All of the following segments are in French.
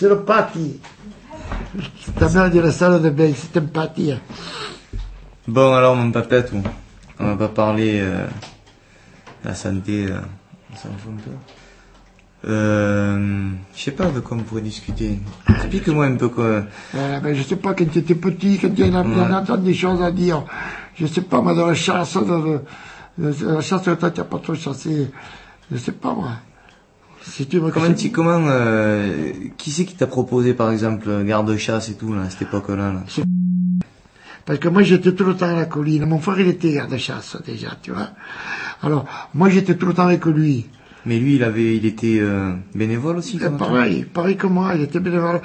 c'est le pâtis. Ta mère dit la salle de bain, c'est un pâtis. Bon, alors, mon papette, on va pas parler de la santé, on s'en fout un peu. Je sais pas de quoi on pourrait discuter. Explique-moi un peu quoi. Ben, je sais pas, quand tu étais petit, quand il y en a des choses à dire. Je sais pas, moi, dans la chasse, la chasse, toi, tu n'as pas trop chassé. Je sais pas, moi. Si tu me qui c'est qui t'a proposé, par exemple, garde-chasse et tout, là, à cette époque-là, là? Parce que moi, j'étais tout le temps à la colline. Mon frère, il était garde-chasse, déjà, tu vois. Alors, moi, j'étais tout le temps avec lui. Mais lui, il était bénévole aussi, comme pareil que moi, il était bénévole.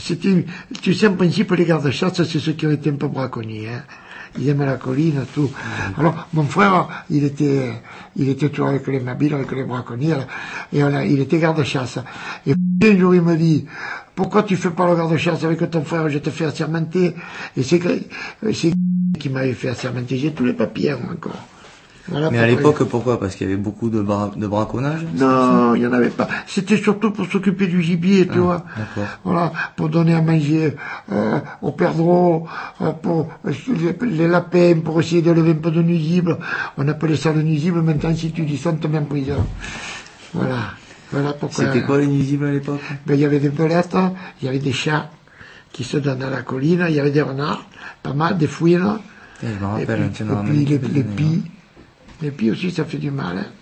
Tu sais, en principe, les gardes-chasse, c'est ceux qui ont été un peu braconniers, hein. Ils aiment la colline, tout. Alors, mon frère, il était toujours avec les mabiles, avec les braconniers, et il était garde-chasse. Et un jour, il me dit, pourquoi tu fais pas le garde-chasse avec ton frère? Je te fais assermenter. Et c'est qui m'avait fait assermenter. J'ai tous les papiers, moi, encore. Voilà. Mais à l'époque, pourquoi? Parce qu'il y avait beaucoup de braconnage? Non, il n'y en avait pas. C'était surtout pour s'occuper du gibier, tu vois. D'accord. Voilà, pour donner à manger aux perdreaux, pour les lapins, pour essayer d'élever un peu de nuisibles. On appelait ça le nuisible. Maintenant, si tu dis ça, on te met en prison. Voilà. Voilà pourquoi. C'était quoi les nuisibles à l'époque? Ben, il y avait des belettes, il y avait des chats qui se donnent à la colline, il y avait des renards, pas mal, des fouines. Je me rappelle, et puis les pies. Les pies aussi, ça fait du mal, hein.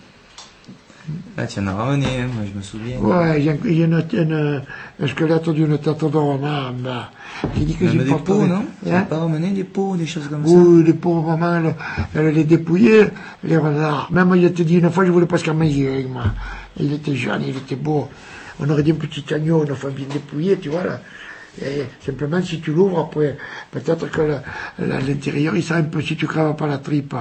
Ouais. Ah, tu en as ramené, hein, moi je me souviens. Ouais, il y a un squelette d'une tête de renard en bas. J'ai dit que j'ai pas des peaux, non? Tu n'as pas ramené des peaux, des choses comme ça? Oui, les peaux, maman, elle les dépouillait, les renards. Même, il te dit, une fois, je voulais presque en manger avec moi. Il était jeune, il était beau. On aurait dit un petit agneau, une fois bien dépouillé, tu vois, là. Et simplement, si tu l'ouvres, après, peut-être que l'intérieur, il sent un peu si tu craves pas la tripe.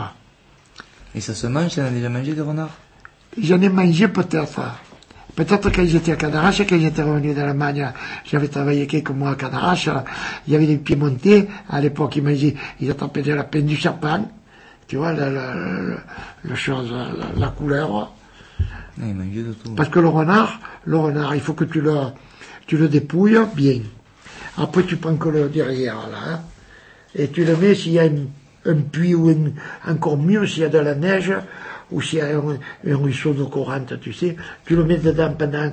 Et ça se mange? Tu en as déjà mangé des renards? J'en ai mangé peut-être. Peut-être quand j'étais à Cadarache, quand j'étais revenu d'Allemagne, j'avais travaillé quelques mois à Cadarache, il y avait des piémontais, à l'époque ils attrapaient de la peine du champagne, tu vois, la chose, la couleur. Ils mangeaient de tout. Parce que le renard, il faut que tu le dépouilles bien. Après tu prends que le derrière, là, hein, et tu le mets s'il y a un puits ou encore mieux s'il y a de la neige, ou s'il y a un ruisseau d'eau courante, tu sais, tu le mets dedans pendant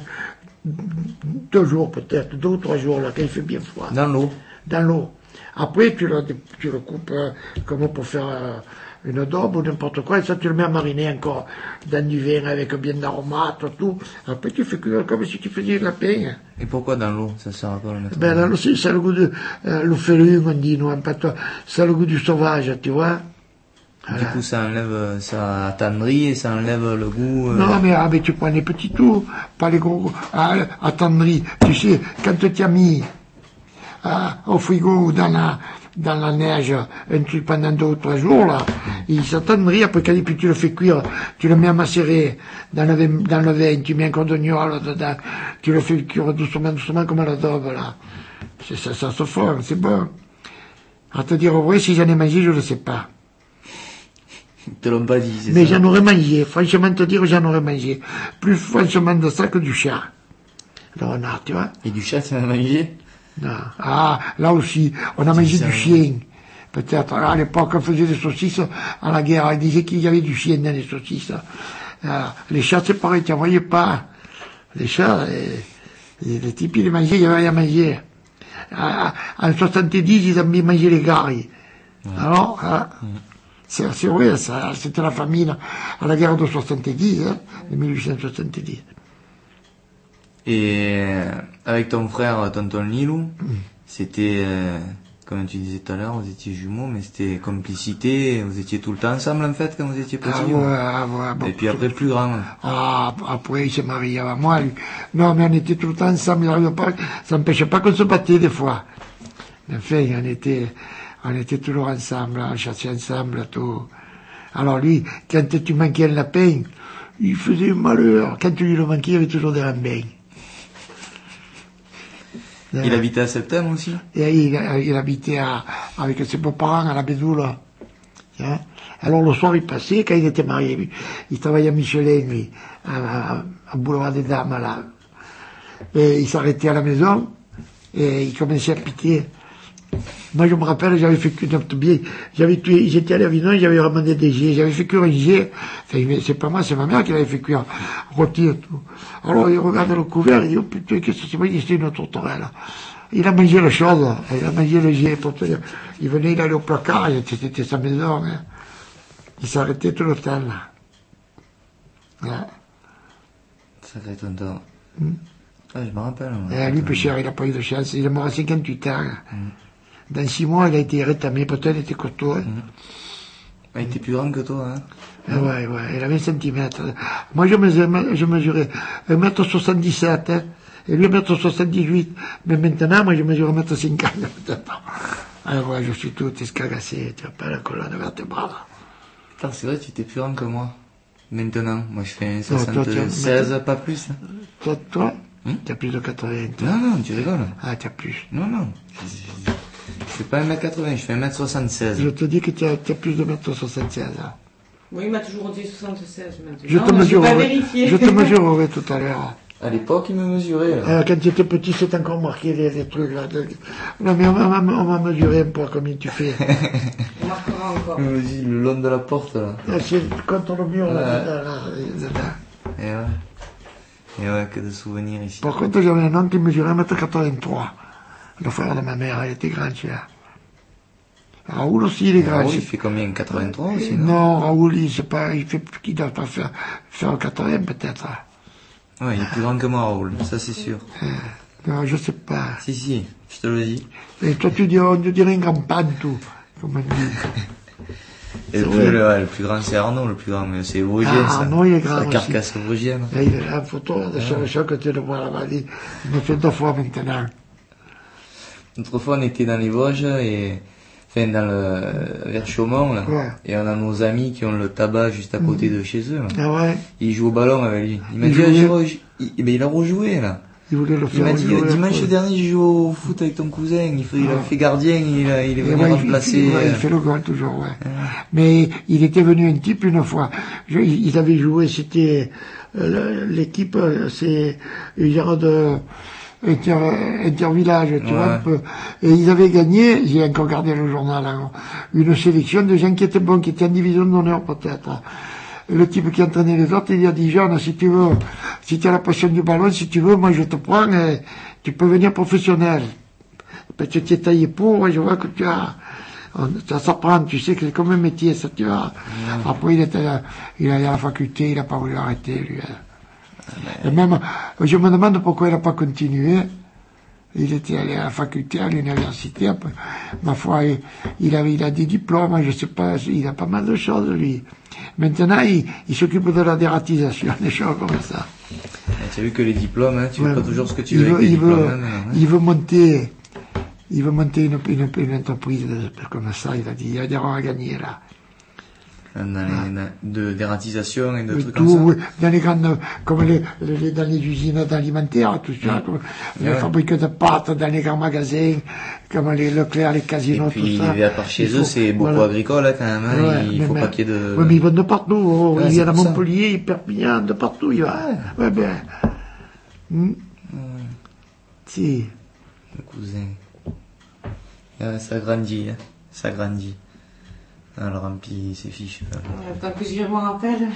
2 jours peut-être, 2 ou 3 jours, là, quand il fait bien froid. Dans l'eau. Dans l'eau. Après, tu le coupes comme pour faire une adobe ou n'importe quoi, et ça, tu le mets à mariner encore dans du vin avec bien d'aromates, tout. Après, tu fais cuire comme si tu faisais de la pain. Et pourquoi dans l'eau? Ça sert à quoi le mettre? Ben, dans l'eau, ça a le goût de l'oufélune, on dit, non, pas toi. Ça a le goût du sauvage, tu vois. Voilà. Du coup, ça enlève, ça attendrit et ça enlève le goût. Non, mais tu prends les petits tours, pas les gros. Attendri. Tu sais, quand tu as mis au frigo ou dans la neige un truc pendant 2 ou 3 jours, là, il s'attendrit. Après, puis tu le fais cuire, tu le mets à macérer dans le vin, tu mets un cordonniol dedans, tu le fais cuire doucement, doucement comme à l'adobe, là. Ça se forme, c'est bon. À te dire au vrai, si j'en ai mangé, je ne le sais pas. Te l'ont pas dit, c'est mais ça? J'en aurais mangé, franchement te dire, j'en aurais mangé. Plus franchement de ça que du chat. Le renard, tu vois. Et du chat, tu en as mangé? Non. Ah, là aussi, on a mangé du chien. Peut-être, à l'époque, on faisait des saucisses à la guerre. On disait qu'il y avait du chien dans les saucisses. Les chats, c'est pareil, tu n'en voyais pas. Les chats, les types, ils les mangeaient, il y avait rien à manger. En 70, ils avaient mangé les garilles. Ouais. Alors, c'est vrai, ça, c'était la famine à la guerre de 70, hein, de 1870. Et avec ton frère, tonton Lilou, c'était, comme tu disais tout à l'heure, vous étiez jumeaux, mais c'était complicité, vous étiez tout le temps ensemble en fait quand vous étiez petits. Ouais, et puis après plus grand. Après il s'est marié avec moi, lui. Non, mais on était tout le temps ensemble, ça n'empêchait pas qu'on se battait des fois. Mais enfin, on était toujours ensemble, on chassait ensemble, tout. Alors lui, quand tu manquais un lapin, il faisait malheur. Quand tu lui le manquais, il y avait toujours des lambins. Il habitait à Septembre aussi? Et il habitait avec ses beaux-parents à la Bédoule. Hein? Alors le soir, il passait, quand il était marié, il travaillait à Michelin, lui, à Boulevard des Dames, là. Et il s'arrêtait à la maison, et il commençait à piquer. Moi, je me rappelle, j'avais fait cuire notre bien. J'étais allé à Avignon, j'avais ramené des jets. J'avais fait cuire un jet. Enfin, c'est pas moi, c'est ma mère qui l'avait fait cuire. Rôti et tout. Alors, il regarde le couvert, il dit, oh putain, qu'est-ce que c'est pas? C'était une tourterelle. Il a mangé la chose. Il a mangé le jet, pour te dire. Il venait, il allait au placard, c'était sa maison, hein. Il s'arrêtait tout le temps, là. Voilà. Sacré tonton. Ah, je me rappelle. Et lui, Pécheur, il n'a pas eu de chance. Il est mort à 58 ans. Dans 6 mois, il a été rétamé. Pourtant, il était costaud. Hein. Il était plus grand que toi, hein. Ouais, il avait 20 cm. Moi, je mesurais 1m77, hein. Et lui, 1m78. Mais maintenant, moi, je mesure 1m50, peut-être. Alors, ouais, je suis tout escagassé. Tu vois pas la colonne vertébrale. Putain, c'est vrai, tu étais plus grand que moi. Maintenant, moi, je fais 76, pas plus. Hein. Toi, tu as plus de 80. Toi. Non, tu rigoles. Ah, tu as plus. Non. Je fais pas 1m80, je fais 1m76. Je te dis que tu as plus de 1m76. Hein. Oui, il m'a toujours dit 76 maintenant. Je te mesurerai tout à l'heure. À l'époque, il me mesurait. Là. Quand tu étais petit, c'est encore marqué les trucs là. Non, mais on m'a mesuré un peu combien tu fais. On marquera encore. Il me dit le long de la porte là. C'est contre le mur là. Et ouais, que de souvenirs ici. Par contre, j'avais un oncle qui mesurait 1m83. Le frère de ma mère, il était grand, celui-là. Raoul aussi, il est grand. Raoul, il fait combien? 83 aussi, non? Non, Raoul, il doit pas faire 80 peut-être. Ouais, il est plus grand que moi, Raoul, ça c'est sûr. Non, je sais pas. Si, je te le dis. Et toi, on te dirait un grand pan, tout, comme on dit. Et le plus grand, c'est Arnaud, le plus grand, mais c'est Vosgien, ça. Arnaud, il est grand la carcasse vosgienne. Et il a la photo sur le choc que tu le vois là-bas. Il me fait 2 fois maintenant. L'autre fois, on était dans les Vosges vers Chaumont, là. Ouais. Et on a nos amis qui ont le tabac juste à côté de chez eux, là. Ah ouais? Ils jouent au ballon avec lui. Il m'a dit, il a rejoué, là. Il voulait le faire. Il m'a dit, dimanche dernier, j'ai joué au foot avec ton cousin. Il a fait gardien, il est venu remplacer. Il fait le goal toujours, ouais. Mais il était venu un type une fois. Ils avaient joué, c'était, l'équipe, c'est une genre de, intervillage, tu vois, un peu. Et ils avaient gagné, j'ai encore gardé le journal, hein, une sélection de gens qui étaient bons, qui étaient en division d'honneur, peut-être. Le type qui entraînait les autres, il a dit, Jean, si tu veux, si tu as la passion du ballon, si tu veux, moi je te prends et tu peux venir professionnel. Parce que tu es taillé pour, et je vois que tu as, ça s'apprend, tu sais que c'est comme un métier, ça, tu vois. Après, il allait à la faculté, il n'a pas voulu arrêter, lui. Et même, je me demande pourquoi il n'a pas continué. Il était allé à la faculté, à l'université, après, ma foi, il a des diplômes, je sais pas, il a pas mal de choses, lui. Maintenant, il s'occupe de la dératisation, des choses comme ça. Tu as vu que les diplômes, hein, tu veux pas toujours ce que tu veux avec les diplômes. Il veut monter une entreprise comme ça, il a dit, il y a des ronds à gagner, là. De dératisation et de trucs tout, comme ça. Oui, dans les grandes, comme dans les usines alimentaires, tout ça, comme les fabriques de pâtes, dans les grands magasins, comme les Leclerc, les casinos, tout ça. Et puis, à part chez eux, c'est beaucoup agricole, hein, quand même, hein, il faut pas qu'il y ait de... Oui, mais ils vont de partout, il y en a Montpellier, Perpignan, de partout, il va. Ouais, bien. Si. Le cousin. Ça grandit, hein, ça grandit. Elle remplit ses fiches. Tant que je me rappelle.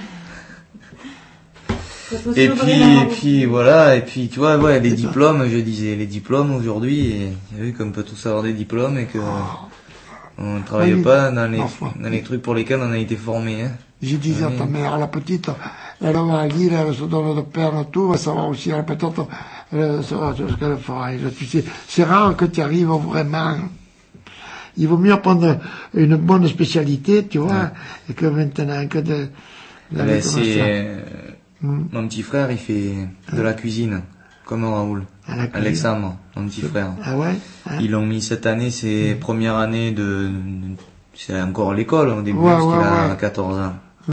Et puis voilà, et puis tu vois, ouais, les diplômes, je disais, les diplômes aujourd'hui, et tu as vu qu'on peut tous avoir des diplômes et que on ne travaille pas dans les trucs pour lesquels on a été formé, hein. Je disais à ta mère, la petite, elle va à Lille, elle se donne de perdre tout, elle va savoir aussi, elle peut-être, elle saura ce qu'elle fera. Tu sais, c'est rare que tu arrives vraiment. Il vaut mieux prendre une bonne spécialité, tu vois, et que maintenant, que de... Mon petit frère, il fait de la cuisine, comme Raoul. Alexandre, mon petit frère. Ah ouais? Ils l'ont mis cette année, c'est première année c'est encore l'école au début, parce qu'il a 14 ans.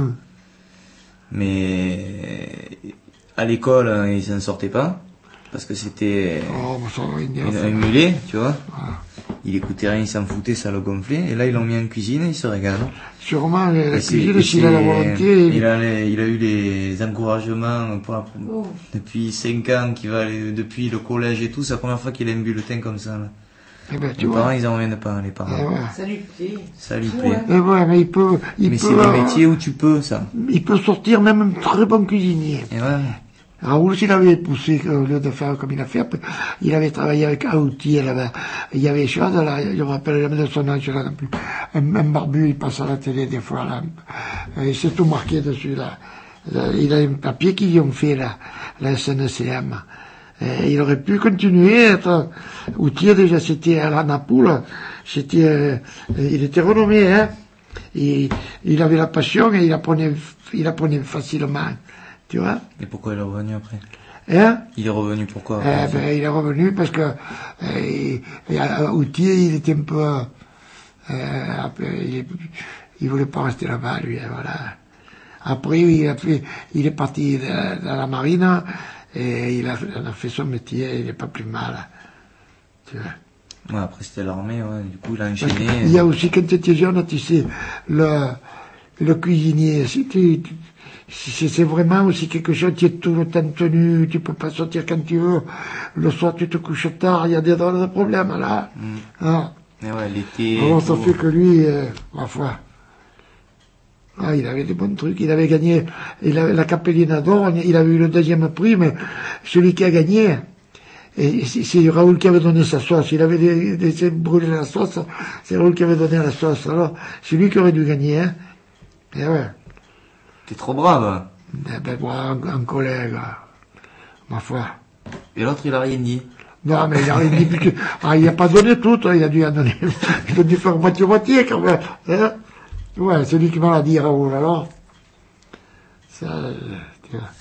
Mais, à l'école, il s'en sortait pas, parce que c'était un mulet, tu vois. il écoutait rien, il s'en foutait, ça le gonflait. Et là, ils l'ont mis en cuisine et il se régale. Sûrement, la cuisine, s'il a la volonté. Il a eu les encouragements depuis 5 ans, depuis le collège et tout. C'est la première fois qu'il aime bulletin comme ça, là. Eh ben, les parents, ils en reviennent pas, les parents. Ouais. Ça lui plaît. Ça lui plaît. Et ouais, mais mais c'est le métier où tu peux, ça. Il peut sortir même un très bon cuisinier. Et ouais. Raoul, s'il avait poussé, au lieu de faire comme il a fait, il avait travaillé avec Aouti, il y avait chose, là, je me rappelle jamais de son âge, là, non plus. Un barbu, il passe à la télé, des fois, là. Et c'est tout marqué dessus, là. Il a un papier qu'ils ont fait, là, la SNCM. Et il aurait pu continuer à être Aouti, déjà, c'était à la Napoule, il était renommé, hein. Il avait la passion et il apprenait facilement. Tu vois? Et pourquoi il est revenu après? Hein? Il est revenu pourquoi? Il est revenu parce que Aouti, il était un peu il voulait pas rester là-bas, lui, voilà. Après, il est parti dans la marine et il a fait son métier, il est pas plus mal. Tu vois? Ouais, après c'était l'armée, ouais, du coup il a enchaîné. Il y a aussi, quand tu étais jeune, tu sais, le cuisinier, c'est vraiment aussi quelque chose, tu es tout le temps tenu, tu peux pas sortir quand tu veux, le soir tu te couches tard, il y a des drôles de problèmes, là. Hein? Mais ouais, l'été. Alors ça fait que lui, ma foi, il avait des bons trucs, il avait gagné, la Capellina d'or, il avait eu le 2e prix, mais celui qui a gagné, et c'est Raoul qui avait donné sa sauce, il avait essayé de brûler la sauce, c'est Raoul qui avait donné la sauce, alors c'est lui qui aurait dû gagner, hein. Et ouais. T'es trop brave. Eh ben, moi, un collègue, ma foi. Et l'autre, il a rien dit. Non, mais il a rien dit, il a pas donné tout, il a dû en donner, il a dû faire moitié-moitié, quand même, hein. Ouais, c'est lui qui m'a dit, Raoul, alors. Ça, tu vois.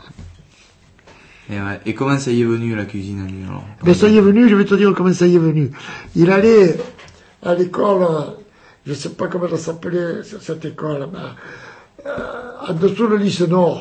Et comment ça y est venu, la cuisine, lui, alors? Ben, ça y est venu, je vais te dire comment ça y est venu. Il allait à l'école, je sais pas comment ça s'appelait, cette école, en dessous le lycée Nord.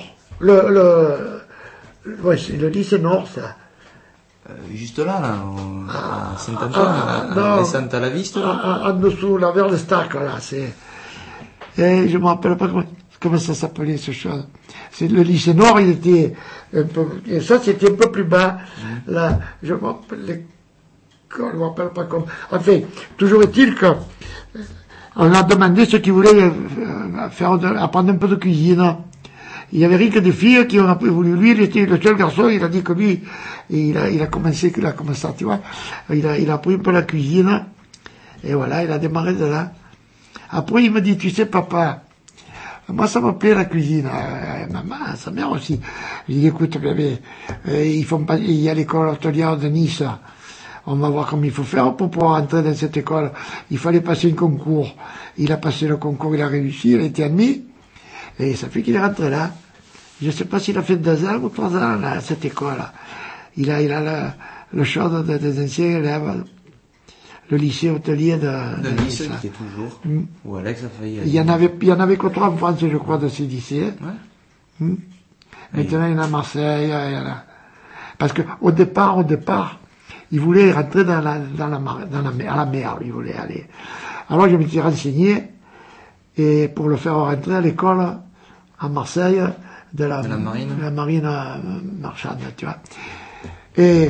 Ouais, c'est le lycée Nord, ça. Juste là, à Saint-Antoine, à Saint-Alaviste, là. En dessous, là, vers le Stac, là, c'est. Et je me rappelle pas comment ça s'appelait, ce chose. C'est le lycée Nord, il était un peu, et ça, c'était un peu plus bas. Là, je me rappelle l'école, je me rappelle pas comment. Enfin, toujours est-il que, on a demandé ceux qui voulaient apprendre un peu de cuisine. Il y avait rien que des filles qui ont voulu. Lui, il était le seul garçon, il a dit que lui, il a commencé, tu vois. Il a appris un peu la cuisine. Et voilà, il a démarré de là. Après, il me dit, tu sais, papa, moi, ça me plaît la cuisine. Maman, sa mère aussi. Je dis, écoute, bébé, il y a l'école hôtelière de Nice. On va voir comment il faut faire pour pouvoir entrer dans cette école. Il fallait passer un concours. Il a passé le concours, il a réussi, il a été admis. Et ça fait qu'il est rentré là. Je ne sais pas s'il a fait 2 ans ou 3 ans, là, à cette école. Il a le choix des anciens élèves. Le lycée hôtelier de Nice. Qui est toujours. Ou Alex a failli. Il y en avait que 3 en France, je crois, de ces lycées. Ouais. Maintenant, il y en a à Marseille, il y en a. Parce que, au départ, il voulait rentrer à la mer, il voulait aller. Alors je me suis renseigné, et pour le faire rentrer à l'école, à Marseille, de la marine marchande, tu vois. Et,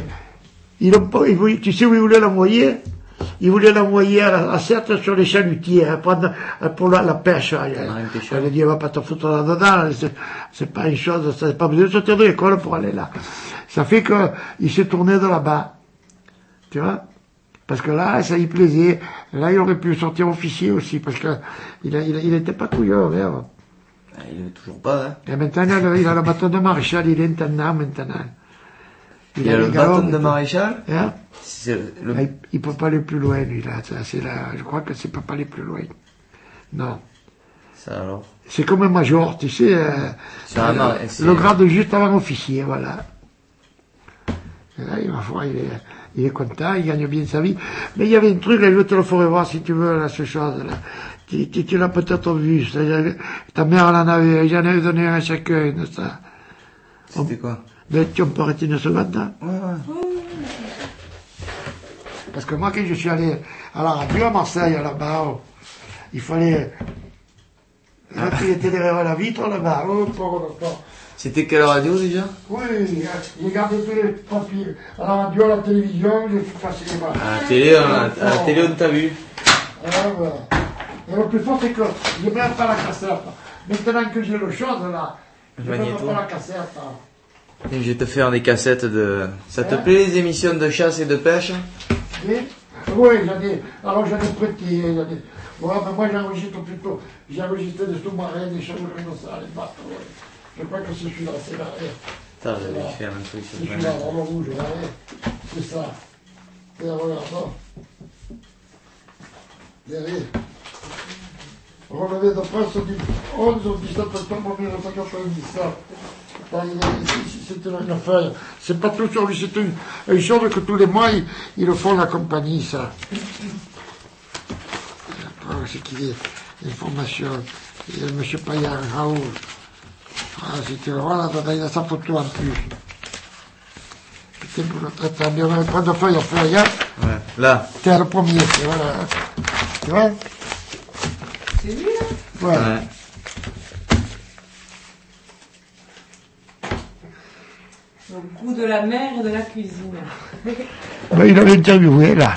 tu sais où il voulait l'envoyer? Il voulait l'envoyer à Sète sur les chalutiers, pour la pêche. Il a dit, il va pas te foutre là-dedans, c'est pas une chose, c'est pas besoin de sortir de l'école pour aller là. Ça fait qu'il s'est tourné de là-bas. Tu vois? Parce que là, ça y plaisait. Là, il aurait pu sortir officier aussi, parce que il était pas couillon, merde. Il est toujours pas, hein. Et maintenant, il a le bâton de maréchal, il est intendant maintenant. Il a le bâton de maréchal? Hein? Il peut pas aller plus loin, lui, là. Je crois que c'est peut pas aller plus loin. Non. Ça alors? C'est comme un major, tu sais. Le grade juste avant officier, voilà. Et là, ma foi, il est content, il gagne bien sa vie. Mais il y avait un truc, là, je te le ferai voir si tu veux, là, ce chose-là. Tu l'as peut-être vu. Ta mère, j'en avais donné un à chacun de ça. C'était quoi? Mais tu peux arrêter une seconde, là? Ouais. Parce que moi, quand je suis allé à la radio à Marseille, là-bas, oh, il fallait retirer derrière la vitre, là-bas. Oh, C'était quelle radio déjà? Oui, j'ai gardé tous les papiers. À la radio, à la télévision, j'ai passé les bras. À la télé, on t'a vu. Ah, ouais. Et le plus fort, c'est que je n'ai même pas la cassette. Maintenant que j'ai le chose, là, je ne même pas la cassette. Et je vais te faire des cassettes de... Ça te plaît, les émissions de chasse et de pêche? Oui, alors j'en ai prêté. Ouais, mais moi j'enregistre plutôt. J'ai enregistré des sous-marins, des chevaux comme ça, les bateaux. Ouais. Je crois que c'est celui-là, c'est là. Attends, je vais faire un truc sur c'est celui-là, le rouge, là. C'est ça. Et regarde ça. Derrière. Relevé de presse du 11 au 17 octobre 1997. C'est une feuille. C'est pas tout sur lui, c'est une chose que tous les mois, ils le font la compagnie, ça. Après, c'est qu'il y a l'information. Il y a M. Payard, Raoul. Ah, c'était voilà, il a sa photo en plus. C'était pour le traitement. On va prendre feuille à feuille, hein. Ouais, là. C'était le premier, voilà. Tu vois? C'est lui, là? Ouais. Au goût de la mer et de la cuisine. Ben, il avait interviewé, là.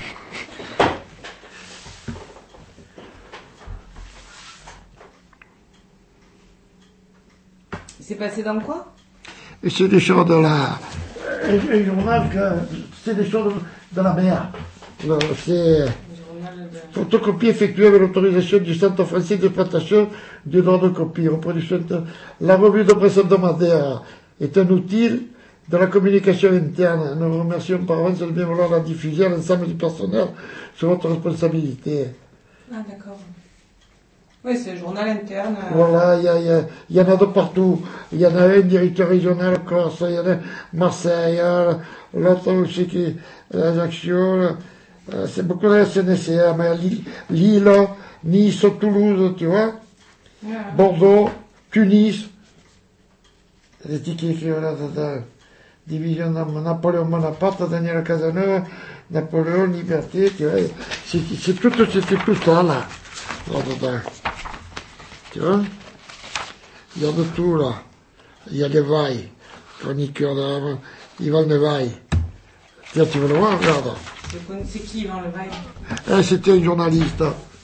Il s'est passé dans quoi? Et c'est des choses de la... Un journal que... C'est des choses de la mer. C'est... Photocopie effectuée avec l'autorisation du Centre français d'exploitation du droit de copie. Reproduction de... La revue de presse hebdomadaire est un outil de la communication interne. Nous remercions par avance de bien vouloir la diffuser à l'ensemble du personnel sur votre responsabilité. Ah, d'accord. Oui, c'est un journal interne. Voilà, il y en a de partout. Il y en a un directeur régional Corse, il y en a Marseille, l'autre aussi qui Ajaccio, c'est beaucoup de la SNCA, mais Lille, Nice, Toulouse, tu vois, Bordeaux, Tunis, les tickets qui ont la division de Napoléon Bonaparte, Daniel Casanova, Napoléon, Liberté, tu vois, c'est tout ça là, là-dedans. Tu vois? Il y a de tout là. Il y a des vailles, chroniqueurs d'âme, Yvan Levaille. Tiens, tu veux le voir? Regarde. C'est qui Yvan Levaille? C'était un journaliste.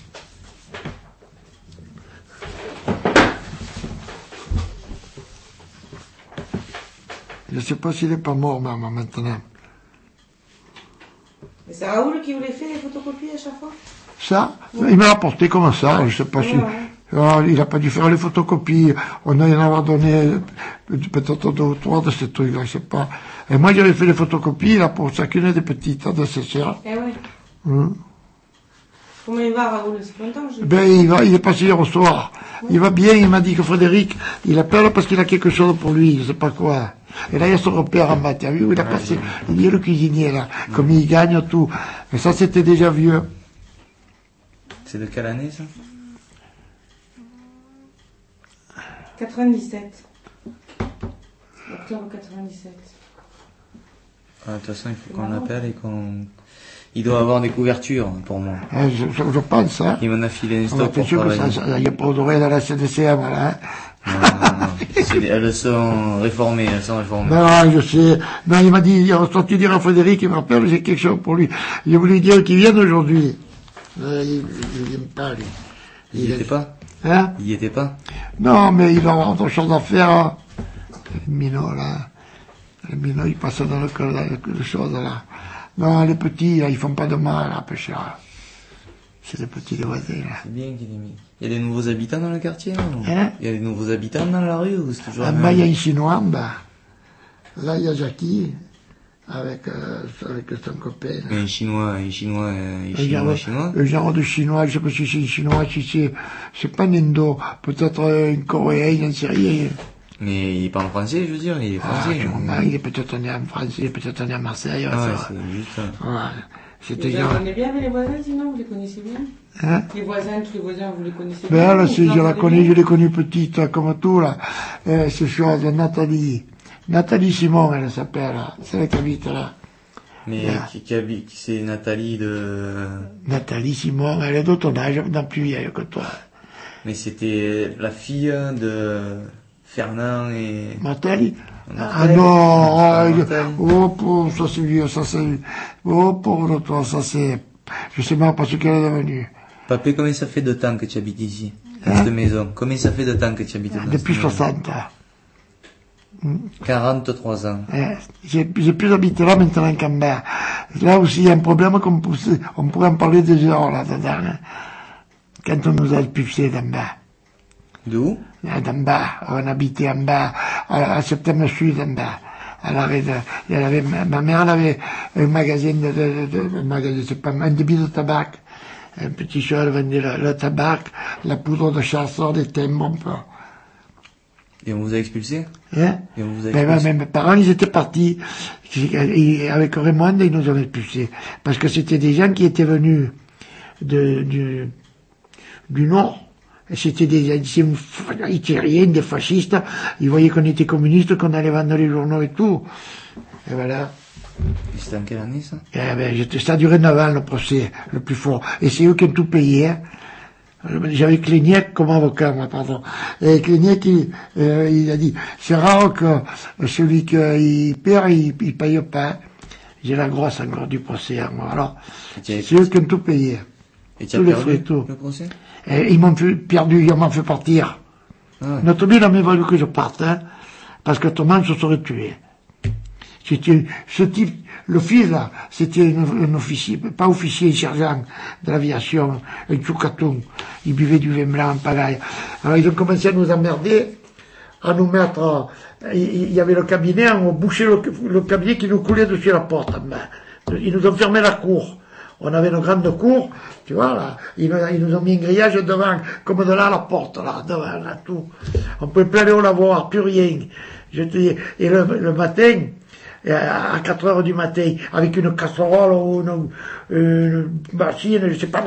Je ne sais pas s'il n'est pas mort même maintenant. Et c'est Raoul qui vous les fait les photocopies à chaque fois? Ça, il m'a apporté comme ça, je ne sais pas si... Alors, il n'a pas dû faire les photocopies, on a y en avoir donné peut-être 2 ou 3 de ces trucs-là, je sais pas. Et moi, j'avais fait les photocopies, là, pour chacune des petites, de ces sœurs. Eh oui. Comment il va, Raoul? C'est content, Ben, il est passé hier au soir. Il va bien, il m'a dit que Frédéric, il appelle parce qu'il a quelque chose pour lui, je sais pas quoi. Et là, il y a son repère en bas, t'as vu où il a passé? Il est le cuisinier, là, comme il gagne tout. Mais ça, c'était déjà vieux. C'est de quelle année, ça? 97. Octobre 97. De toute façon, il faut qu'on l'appelle et qu'on... Il doit avoir des couvertures, pour moi. Je pense, hein. Il m'en a filé un stock pour travailler. Il n'y a pas d'oreille dans la CDCM, là, hein. Non. Elles sont réformées, Non, je sais. Non, il m'a dit, quand tu diras à Frédéric, il me rappelle, j'ai quelque chose pour lui. J'ai voulu dire qu'il vienne aujourd'hui. Il n'aime pas, lui. Il n'y était pas? Hein? Il n'y était pas? Non, mais il va avoir autre chose à faire, hein. Les minots, là. Les minots, ils passent dans le chose, là. Non, les petits, là, ils font pas de mal à pêcher. C'est les petits, les voisins, là. C'est bien qu'il ait mis. Il y a des nouveaux habitants dans le quartier, non? Hein? Il y a des nouveaux habitants dans la rue, ou c'est toujours En bas, il y a un Chinois, en bas. Là, il y a Jackie, avec son copain. Mais un Chinois. Le genre de Chinois, je sais pas si c'est un Chinois, si c'est pas un Indo, peut-être un Coréen, j'en sais rien. Mais il parle français, je veux dire, il est français. Il est peut-être né en France, il est peut-être né à Marseille. Ah ouais, c'est juste ça. Ouais. C'était vous les connaissez bien avec les voisins, sinon vous les connaissez bien? Hein? Les voisins, tous les voisins, vous les connaissez ben bien? Là, je l'ai connue petite, comme tout, là. C'est chose de Nathalie. Nathalie Simon, elle s'appelle, c'est elle qui habite là. Mais c'est Nathalie de... Nathalie Simon, elle est de ton âge, non plus vieille que toi. Mais c'était la fille de Fernand et... Nathalie. Ah non, oh pauvre, ça c'est vieux, ça c'est... Oh pauvre toi, ça c'est... Je sais même pas ce qu'elle est devenue. Papé, combien ça fait de temps que tu habites ici, dans cette maison? Combien ça fait de temps que tu habites dans Depuis cette 60 ans. 43 ans. J'ai plus habité là maintenant qu'en bas. Là aussi, il y a un problème on pourrait en parler des heures là-dedans. Hein. Quand on nous a expulsés d'en bas. D'où? D'en bas. On habitait en bas, à Septembre Sud, en bas. À l'arrêt ma mère, elle avait un magasin un magasin, c'est pas un débit de tabac. Un petit show, elle vendait le tabac, la poudre de chasseur, des timbres, un peu. Et on vous a expulsés? Hein? Et on vous a expulsés? Mes parents, ils étaient partis. Avec Raymond, ils nous ont expulsés. Parce que c'était des gens qui étaient venus du Nord. C'était des anciens hitlériens, des fascistes. Ils voyaient qu'on était communistes, qu'on allait vendre les journaux et tout. Et voilà. Et c'était en quelle année, ça? Ça a duré 9 ans, le procès, le plus fort. Et c'est eux qui ont tout payé, hein. J'avais Cléniac comme avocat, moi, pardon. Et Cléniac, il a dit, c'est rare que celui qui perd, il paye pas. J'ai la grosse encore du procès, hein, moi. Alors, c'est eux qui ont tout payé. Et tu as perdu le procès? Et ils m'ont perdu, ils m'ont fait partir. Ah ouais. Notre ville a même valu que je parte, hein, parce que autrement, je serais tué. C'était, ce type, le fils, là, c'était un officier, pas officier, sergent de l'aviation, un choucaton. Il buvait du vin blanc en pagaille. Alors, ils ont commencé à nous emmerder, à nous mettre, il y avait le cabinet, on bouchait le cabinet qui nous coulait dessus la porte. Ils nous ont fermé la cour. On avait une grande cour, tu vois, là. Ils nous ont mis un grillage devant, comme de là à la porte, là, devant, là, tout. On pouvait plus aller au lavoir, plus rien. Et le matin, à 4 heures du matin, avec une casserole ou une machine, je sais pas,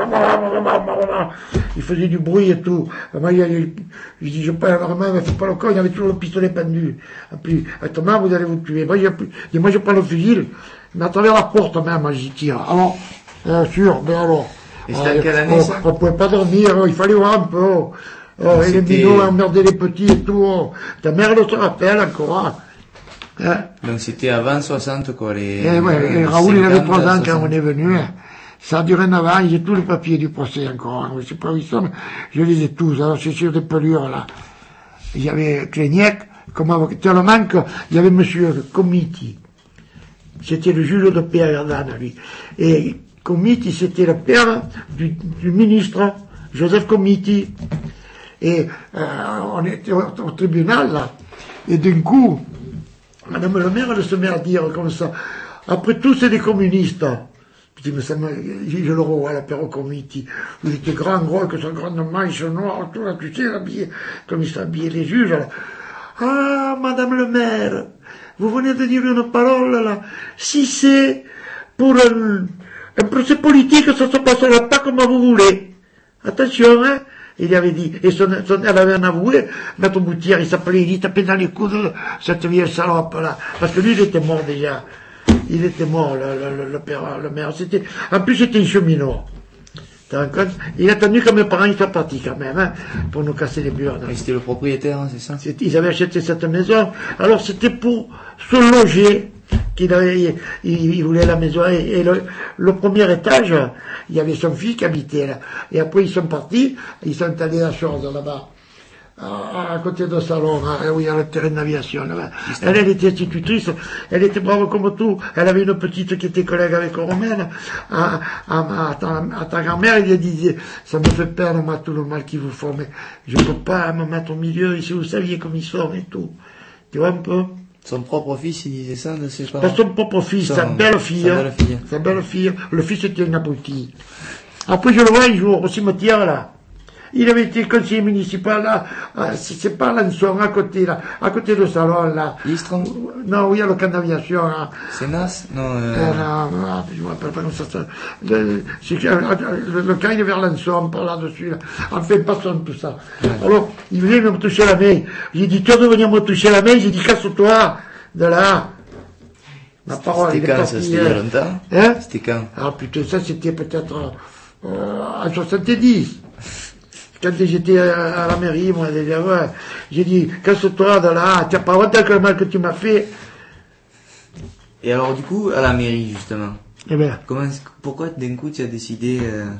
il faisait du bruit et tout. Moi, je dis, je parle vraiment, mais fais pas le con, il y avait toujours le pistolet pendu. Et puis, autrement, vous allez vous tuer. Moi, je prends le fusil, mais à travers la porte même, j'y tire. Alors, sûr, mais alors. Et c'était à quelle année, ça? On pouvait pas dormir, il fallait voir un peu. Et les minots emmerdaient les petits et tout. Ta mère, elle se rappelle encore, hein. Donc c'était avant 60, quoi, et Raoul, il avait 3 ans quand on est venu. Ça a duré 9 ans, j'ai tous les papiers du procès encore. Je sais pas où ils sont, mais je les ai tous. Alors c'est sur des pelures, là. Il y avait Cléniac, comme avocat, tellement qu'il y avait monsieur Comiti. C'était le juge de paix à Verdane, lui. Et Comiti, c'était le père du ministre, Joseph Comiti. Et on était au tribunal, là. Et d'un coup, Madame le maire, elle se met à dire comme ça, après tout, c'est des communistes. Je dis, mais ça je le revois à l'apéro comité. Il était grand, gros, avec son grande manche noire, tout là, tu sais, habillé, comme ils s'habillaient les juges, là. Ah, Madame le maire, vous venez de dire une parole, là. Si c'est pour un procès politique, ça se passera pas comme vous voulez. Attention, hein. Il avait dit, et elle avait un avoué, Maître Boutière, il s'appelait, il tapait dans les coups de cette vieille salope là, parce que lui il était mort déjà, il était mort, le père, le maire, en plus c'était un cheminot, t'as un compte, il a attendu que mes parents ils soient partis quand même, hein, pour nous casser les burnes. Et c'était le propriétaire, hein, c'est ça? Ils avaient acheté cette maison, alors c'était pour se loger, il voulait la maison, et le premier étage, il y avait son fils qui habitait là. Et après ils sont partis, ils sont allés à Chose là-bas, à côté de Salon, où il y a le terrain d'aviation là-bas. Elle était institutrice, elle était brave comme tout, elle avait une petite qui était collègue avec Romaine, à ta grand-mère, il lui disait, ça me fait perdre moi tout le mal qu'ils vous font, mais je peux pas me mettre au milieu, ici vous saviez comme ils sont et tout. Tu vois un peu? Son propre fils, il disait ça de ses parents? Pas son propre fils, sa belle-fille. Sa belle-fille. Le fils était un abruti. Après, je le vois un jour, au cimetière, là. Il avait été conseiller municipal, là. C'est pas Lançon, à côté, là. À côté de Salon, là. Istres? Non, oui, il y a le camp d'aviation, là. C'est Nas? Non, non, je me rappelle pas comment ça s'appelle. Le camp, il est vers Lançon, par là-dessus, là. Enfin, personne, tout ça. Ouais. Alors, il venait me toucher la main. J'ai dit, tu vas venir me toucher la main? J'ai dit, casse-toi de là. Ma parole, c'était quand, ça, c'était il y a longtemps? Hein? C'était quand? Ah, putain, ça, c'était peut-être, en 70. Quand j'étais à la mairie, moi, ouais, j'ai dit, casse-toi de là, t'as pas honte que le mal que tu m'as fait. Et alors, du coup, à la mairie, justement. Eh ben. Pourquoi, d'un coup, tu as décidé,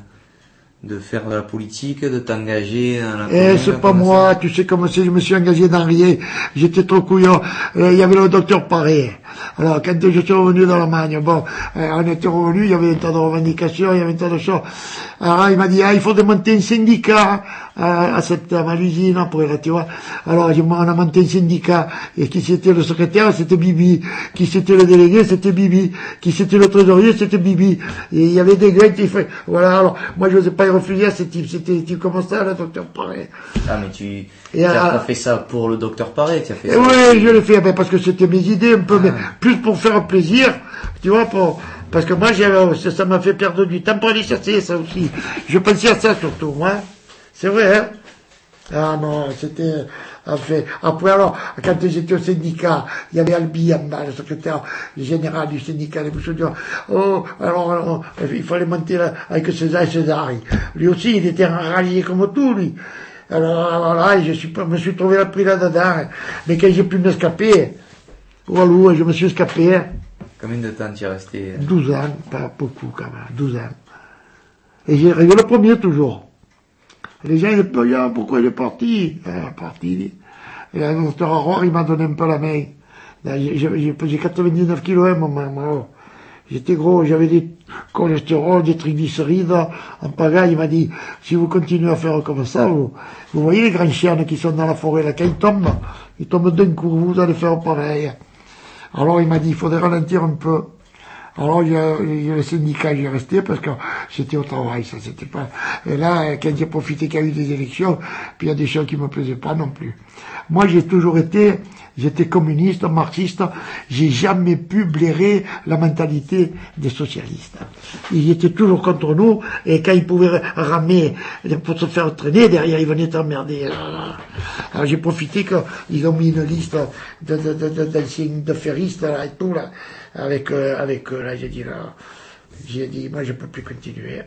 de faire de la politique, de t'engager dans la commune, c'est pas moi, ça? Tu sais comment c'est, je me suis engagé dans rien, j'étais trop couillon, il y avait le docteur Paré. Alors, quand je suis revenu dans l'Allemagne, bon, on était revenu, il y avait un tas de revendications, il y avait un tas de choses. Alors, il m'a dit, il faut démonter un syndicat, à l'usine, pour tu vois. Alors, on a monté un syndicat, et qui c'était le secrétaire, c'était Bibi. Qui c'était le délégué, c'était Bibi. Qui c'était le trésorier, c'était Bibi. Et il y avait des gars qui faisaient, voilà, alors, moi, je n'osais pas y refuser à ce type, c'était comme ça, le docteur Paré. Ah, mais tu as pas fait ça pour le docteur Paré, tu as fait ça. Oui, je l'ai fait, parce que c'était mes idées, un peu, mais plus pour faire plaisir, tu vois, parce que moi, ça m'a fait perdre du temps pour aller chercher ça aussi. Je pensais à ça surtout, moi. C'est vrai, hein? Ah non, c'était, après alors, quand j'étais au syndicat, il y avait Albi en bas, le secrétaire général du syndicat des bouchons. Oh, alors, il fallait monter là, avec César. Lui aussi, il était rallié comme tout, lui. Alors là, je me suis trouvé pris là-dedans. Mais quand j'ai pu m'escaper, je me suis escapé. Combien de temps tu es resté? 12 ans, pas beaucoup quand même, 12 ans. Et j'ai arrivé le premier toujours. Les gens, ils disent, pourquoi il est parti? Parti. Et le docteur Aurore, il m'a donné un peu la main. J'ai pesé 99 kilos à un moment. J'étais gros, j'avais des cholestérol, des triglycérides, en pagaille. Il m'a dit, si vous continuez à faire comme ça, vous voyez les grands chiens qui sont dans la forêt, là, quand ils tombent d'un coup, vous allez faire pareil. Alors il m'a dit, il faudrait ralentir un peu. Alors, le syndicat, j'ai resté parce que c'était au travail, ça, c'était pas... Et là, quand j'ai profité qu'il y a eu des élections, puis il y a des choses qui me plaisaient pas non plus. Moi, j'étais communiste, marxiste, j'ai jamais pu blairer la mentalité des socialistes. Ils étaient toujours contre nous, et quand ils pouvaient ramer pour se faire traîner, derrière, ils venaient t'emmerder. Alors, j'ai profité qu'ils ont mis une liste d'anciens, de ferristes, là, et tout, là. Avec là, j'ai dit, moi, je peux plus continuer.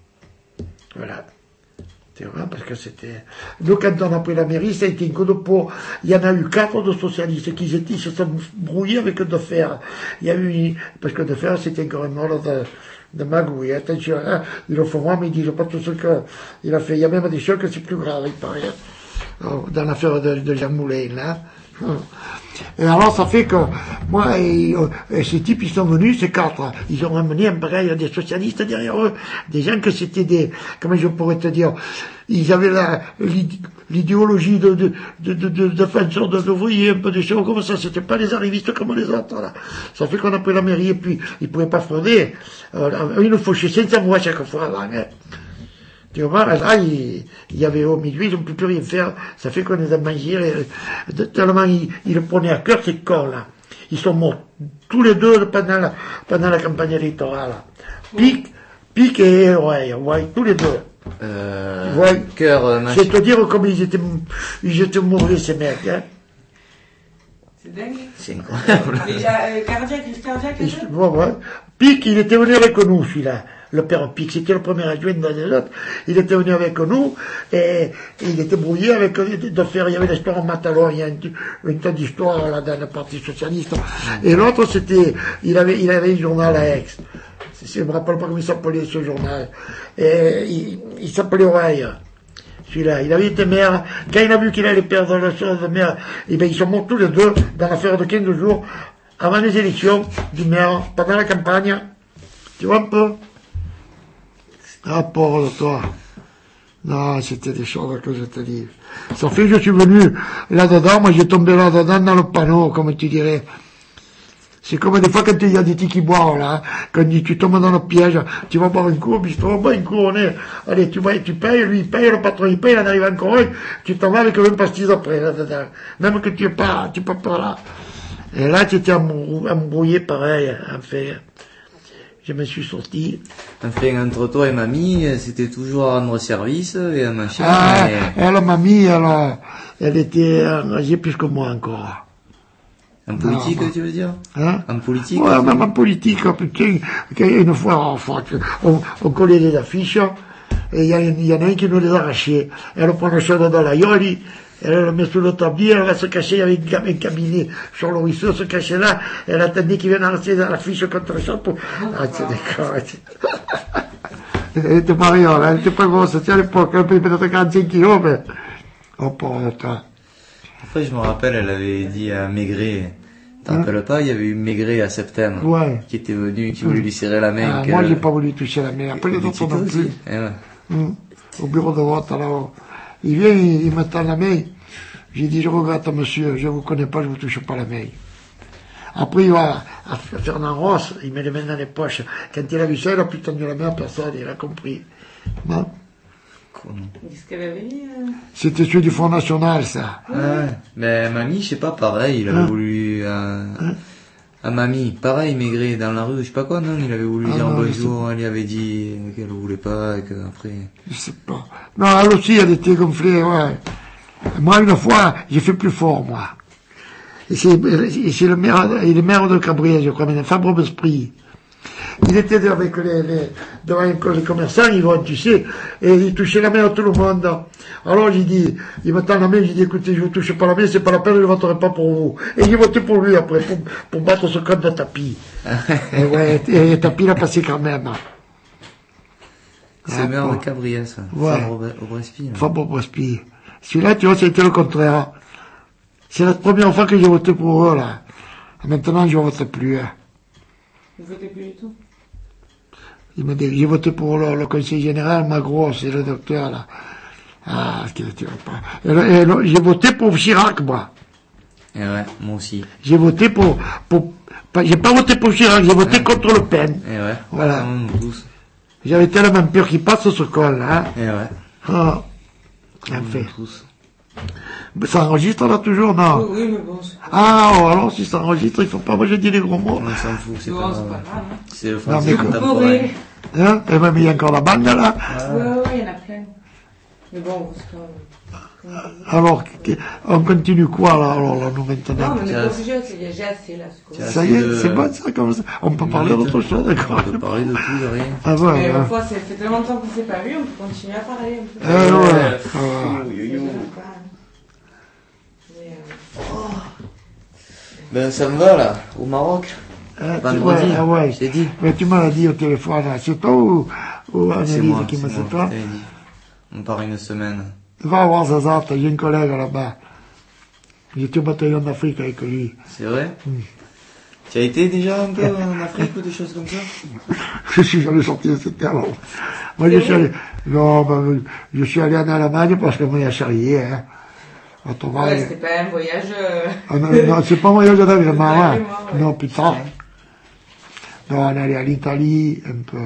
Voilà. C'est vrai, parce que c'était... Nous, quand on a pris la mairie, ça a été un coup de peau. Il y en a eu 4 de socialistes qui se sont brouillés avec Defer. Il y a eu... Parce que Defer, c'était encore un ordre de magouille. Attention, hein, il le fait moi, mais il dit pas tout ce qu'il a fait. Il y a même des choses que c'est plus grave, il paraît. Dans l'affaire de Jean Moulin, là. Et alors ça fait que moi et ces types ils sont venus, ces 4, ils ont ramené un pareil des socialistes derrière eux, des gens que c'était des, comment je pourrais te dire, ils avaient l'idéologie de défenseur de l'ouvrier, un peu des choses comme ça, c'était pas les arrivistes comme les autres là. Ça fait qu'on a pris la mairie et puis ils pouvaient pas frauder, ils nous fauchaient 500 mois chaque fois là, hein. Tu vois, là, il y avait au milieu, ils n'ont plus rien faire. Ça fait qu'on les a mangés, tellement ils le prenaient à cœur, ces corps, là. Ils sont morts, tous les deux, pendant la campagne électorale. Pic et ouais, tous les deux. Ouais. C'est à dire comme ils étaient mauvais, ces mecs, hein. C'est dingue. C'est incroyable. Cardiaque, ouais. Pic, il était venu avec nous, celui-là. Le père Pic, c'était le premier adjoint dans les autres. Il était venu avec nous, et il était brouillé avec de faire, il y avait l'histoire en Matalon, il y a une tas d'histoires là dans le Parti Socialiste. Et l'autre, c'était, il avait un journal à Aix. Je me rappelle pas comment il s'appelait ce journal. Et il s'appelait Oreille. Celui-là, il avait été maire. Quand il a vu qu'il allait perdre le sort de maire, et bien ils sont morts tous les deux dans l'affaire de 15 jours, avant les élections du maire, pendant la campagne. Tu vois un peu? Ah, pauvre de toi. Non, c'était des choses que je te dis. Ça fait que je suis venu là-dedans, moi j'ai tombé là-dedans dans le panneau, comme tu dirais. C'est comme des fois quand il y a des petits qui boivent, là, quand tu tombes dans le piège, tu vas boire un coup, puis tu vas boire un coup, allez, tu payes, lui il paye, le patron il paye, il en arrive encore un, tu t'en vas avec le même pastis après, là-dedans. Même que tu peux pas là. Et là, tu étais embrouillé pareil, en fait. Je me suis sorti. Enfin, entre toi et mamie, c'était toujours à rendre service et à machin. Elle, mamie, elle était engagée plus que moi encore. En politique, tu veux dire? Hein? En politique? Ouais, même en politique, putain, une fois, on collait les affiches, et il y en a un qui nous les arrachait. Elle prend le chaudron dans la gueule, elle le met sous le tablier, elle va se cacher avec un cabinet sur le ruisseau, se cacher là, elle attendait qu'il vienne arracher l'affiche contre le chapeau. Ah, c'est d'accord. Elle était pas rien, elle était pas grosse, c'était à l'époque, elle fait peut-être 45 kilos, mais, oh, pauvre temps. Après, je me rappelle, elle avait dit à Maigret, t'en rappelles pas, il y avait eu Maigret à septembre, ouais. Qui était venu, qui voulait lui serrer la main. Moi, j'ai pas voulu toucher la main. Après, les autres non plus. Au bureau de vote, alors, il vient, il me tend la main. J'ai dit, je regrette, monsieur, je vous connais pas, je vous touche pas la main. Après, il va à Fernand Ross, il met les mains dans les poches. Quand il a vu ça, il a plus tendu la main à personne, il a compris. Non? Qu'est-ce qu'elle avait dit? C'était celui du Front National, ça. Ouais. Mais mamie, je sais pas, pareil, il avait voulu, à mamie, pareil, Maigret, dans la rue, je sais pas quoi, non, il avait voulu dire bonjour, elle lui avait dit qu'elle voulait pas, et qu'après... Je sais pas. Non, elle aussi, elle était gonflée, ouais. Moi, une fois, j'ai fait plus fort, moi. Et c'est le maire, il est maire de Cabriès, je crois, mais Fabre d'Esprit. Il était avec devant les commerçants, ils vont, tu sais, et il touchait la main à tout le monde. Alors j'ai dit, il me tend la main, j'ai dit, écoutez, je vous touche pas la main, c'est pas la peine, je ne voterai pas pour vous. Et j'ai voté pour lui après, pour battre ce code de tapis. Et ouais, et tapis l'a passé quand même. C'est le maire de Cabriès, ouais. Fabre Aubrespy. Fabre Aubrespy. Celui-là, tu vois, c'était le contraire. C'est la première fois que j'ai voté pour eux, là. Maintenant, je ne vote plus. Hein. Vous votez plus du tout? Il m'a dit, j'ai voté pour le conseil général, Magro, c'est le docteur, là. Ah, ce qu'il ne pas. J'ai voté pour Chirac, moi. Et ouais, moi aussi. J'ai voté j'ai pas voté pour Chirac, j'ai voté contre Le Pen. Et ouais. Voilà. Nous tous. J'avais tellement peur qu'il passe ce col, hein. Et ouais. Ah. En fait. Tous. Ça enregistre là toujours, non? Oui, mais bon. Ah, oh, alors si ça enregistre, il faut pas, moi je dis les gros mots. On s'en fout, c'est Non, pas c'est grave. pas grave. Hein. C'est le Non, français mais contemporain. Hein? Et même il y a encore la bande là. Ouais, il y en a plein. Mais bon, c'est pas... Alors, on continue quoi là, alors là, nous maintenant? Non, mais on est pas obligé, j'ai assez là. Ça y est, c'est bon ça comme ça. On peut parler d'autre chose, d'accord? On peut parler de tout, de rien. Ah ouais, Mais ouais. parfois, ça fait tellement longtemps qu'on ne s'est pas vu, on peut continuer à parler. Ben ça me va là, au Maroc. Vendredi, ouais. je t'ai dit. Mais tu m'as dit au téléphone, c'est toi ou C'est Annelise moi, qui m'a c'est dit moi, toi? je t'avais dit. On part une semaine. Va voir Zaza, j'ai une collègue là-bas. J'étais au bataillon d'Afrique avec lui. C'est vrai? Tu as été déjà un peu en Afrique ou des choses comme ça? Je suis jamais sorti de cette terre. Moi, je suis allé, non, ben, je suis allé en Allemagne parce que moi, il y a Charrier, hein. Ouais, c'était pas un voyage, Ah, non, c'est pas un voyage d'avion, hein. Ouais. Non, putain. Non, on est allé à l'Italie, un peu,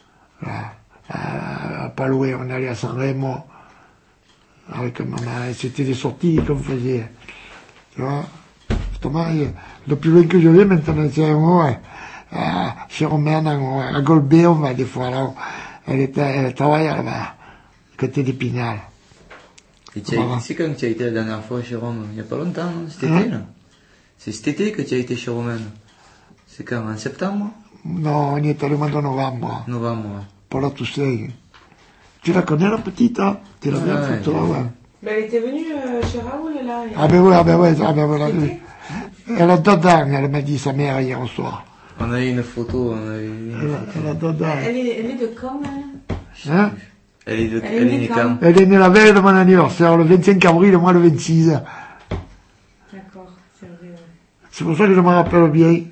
là, pas loin, on est allé à San Remo, avec maman, c'était des sorties qu'on faisait, tu vois. Justement, le plus loin que je vais maintenant, c'est chez Romaine, à Golbet, on va des fois, là, elle travaille là-bas, côté d'Épinal. Et c'est quand tu as été la dernière fois chez Rome? Il n'y a pas longtemps, non? Cet été, là? C'est cet été que tu as été chez Romaine. C'est quand? En septembre? Non, on y est allé au mois de novembre. Novembre, ouais. Pour la Toussaint. Tu la connais, la petite, hein? Tu l'as bien photo, ouais. Mais elle était venue chez Raoul, là. Ah ben ouais. Elle a dedans, elle m'a dit sa mère hier au soir. On a eu une photo, Elle a dedans. Elle est de quand, elle? Hein? Elle est née quand? Elle est née la veille de mon anniversaire, le 25 avril, moi le 26. D'accord, c'est vrai. Ouais. C'est pour ça que je me rappelle bien.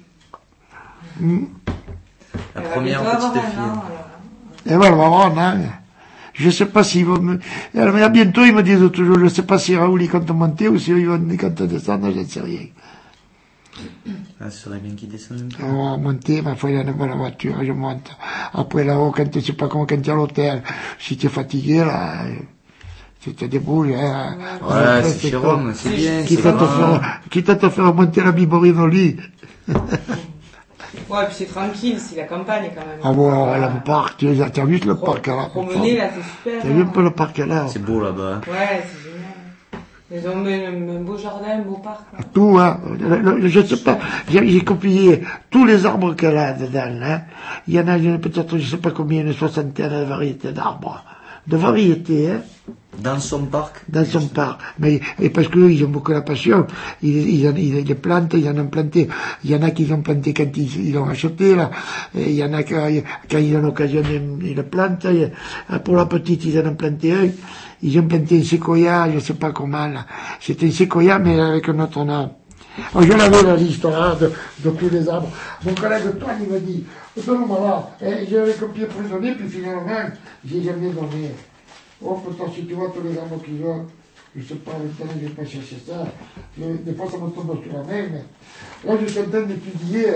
La première petite fille. Et voilà, on va voir, hein. Je sais pas s'ils vont me... Alors, bientôt, ils me disent toujours, je sais pas si Raoul, il compte monter ou si ils vont compte descendre, je ne sais rien. Ah, ce serait bien qu'ils descendent. On va monter, ma foi, il y en a dans la voiture, je monte. Après, là-haut, quand tu sais pas comment, quand tu es à l'hôtel, si tu es fatigué, là, tu te débrouilles, hein. Ouais, c'est chez Rome, c'est bien, quitte à te faire monter la biborine au lit. Ouais, puis c'est tranquille, c'est la campagne quand même. Ah bon, là, le parc, tu as vu le parc là? Promener là, c'est super. Tu as vu un peu le parc là? C'est beau là-bas. Ouais, c'est génial. Ils ont un beau jardin, un beau parc. Là. Tout, hein. Je sais pas. J'ai copié tous les arbres qu'elle a dedans, hein. Il y en a peut-être, je sais pas combien, une soixantaine de variétés d'arbres. De variétés, hein. Dans son parc. Dans son parc. Mais, et parce que ils ont beaucoup la passion. Ils les plantent, ils en ont planté. Il y en a qui ont planté quand ils l'ont acheté, là. Et il y en a quand ils ont l'occasion, ils le plantent. Et pour la petite, ils en ont planté un. Ils ont planté un séquoia, je sais pas comment, là. C'était un séquoia, mais avec un autre nom. Alors, je l'avais la liste, là, de tous les arbres. Mon collègue Antoine, il m'a dit, donne-moi là. Et j'avais copié pour les donner, puis finalement, j'ai jamais donné. Oh, pourtant, si tu vois tous les arbres qu'ils ont, je sais pas, maintenant, je vais pas chercher ça. Des fois, ça me tombe sur la main, mais là, je suis en train d'étudier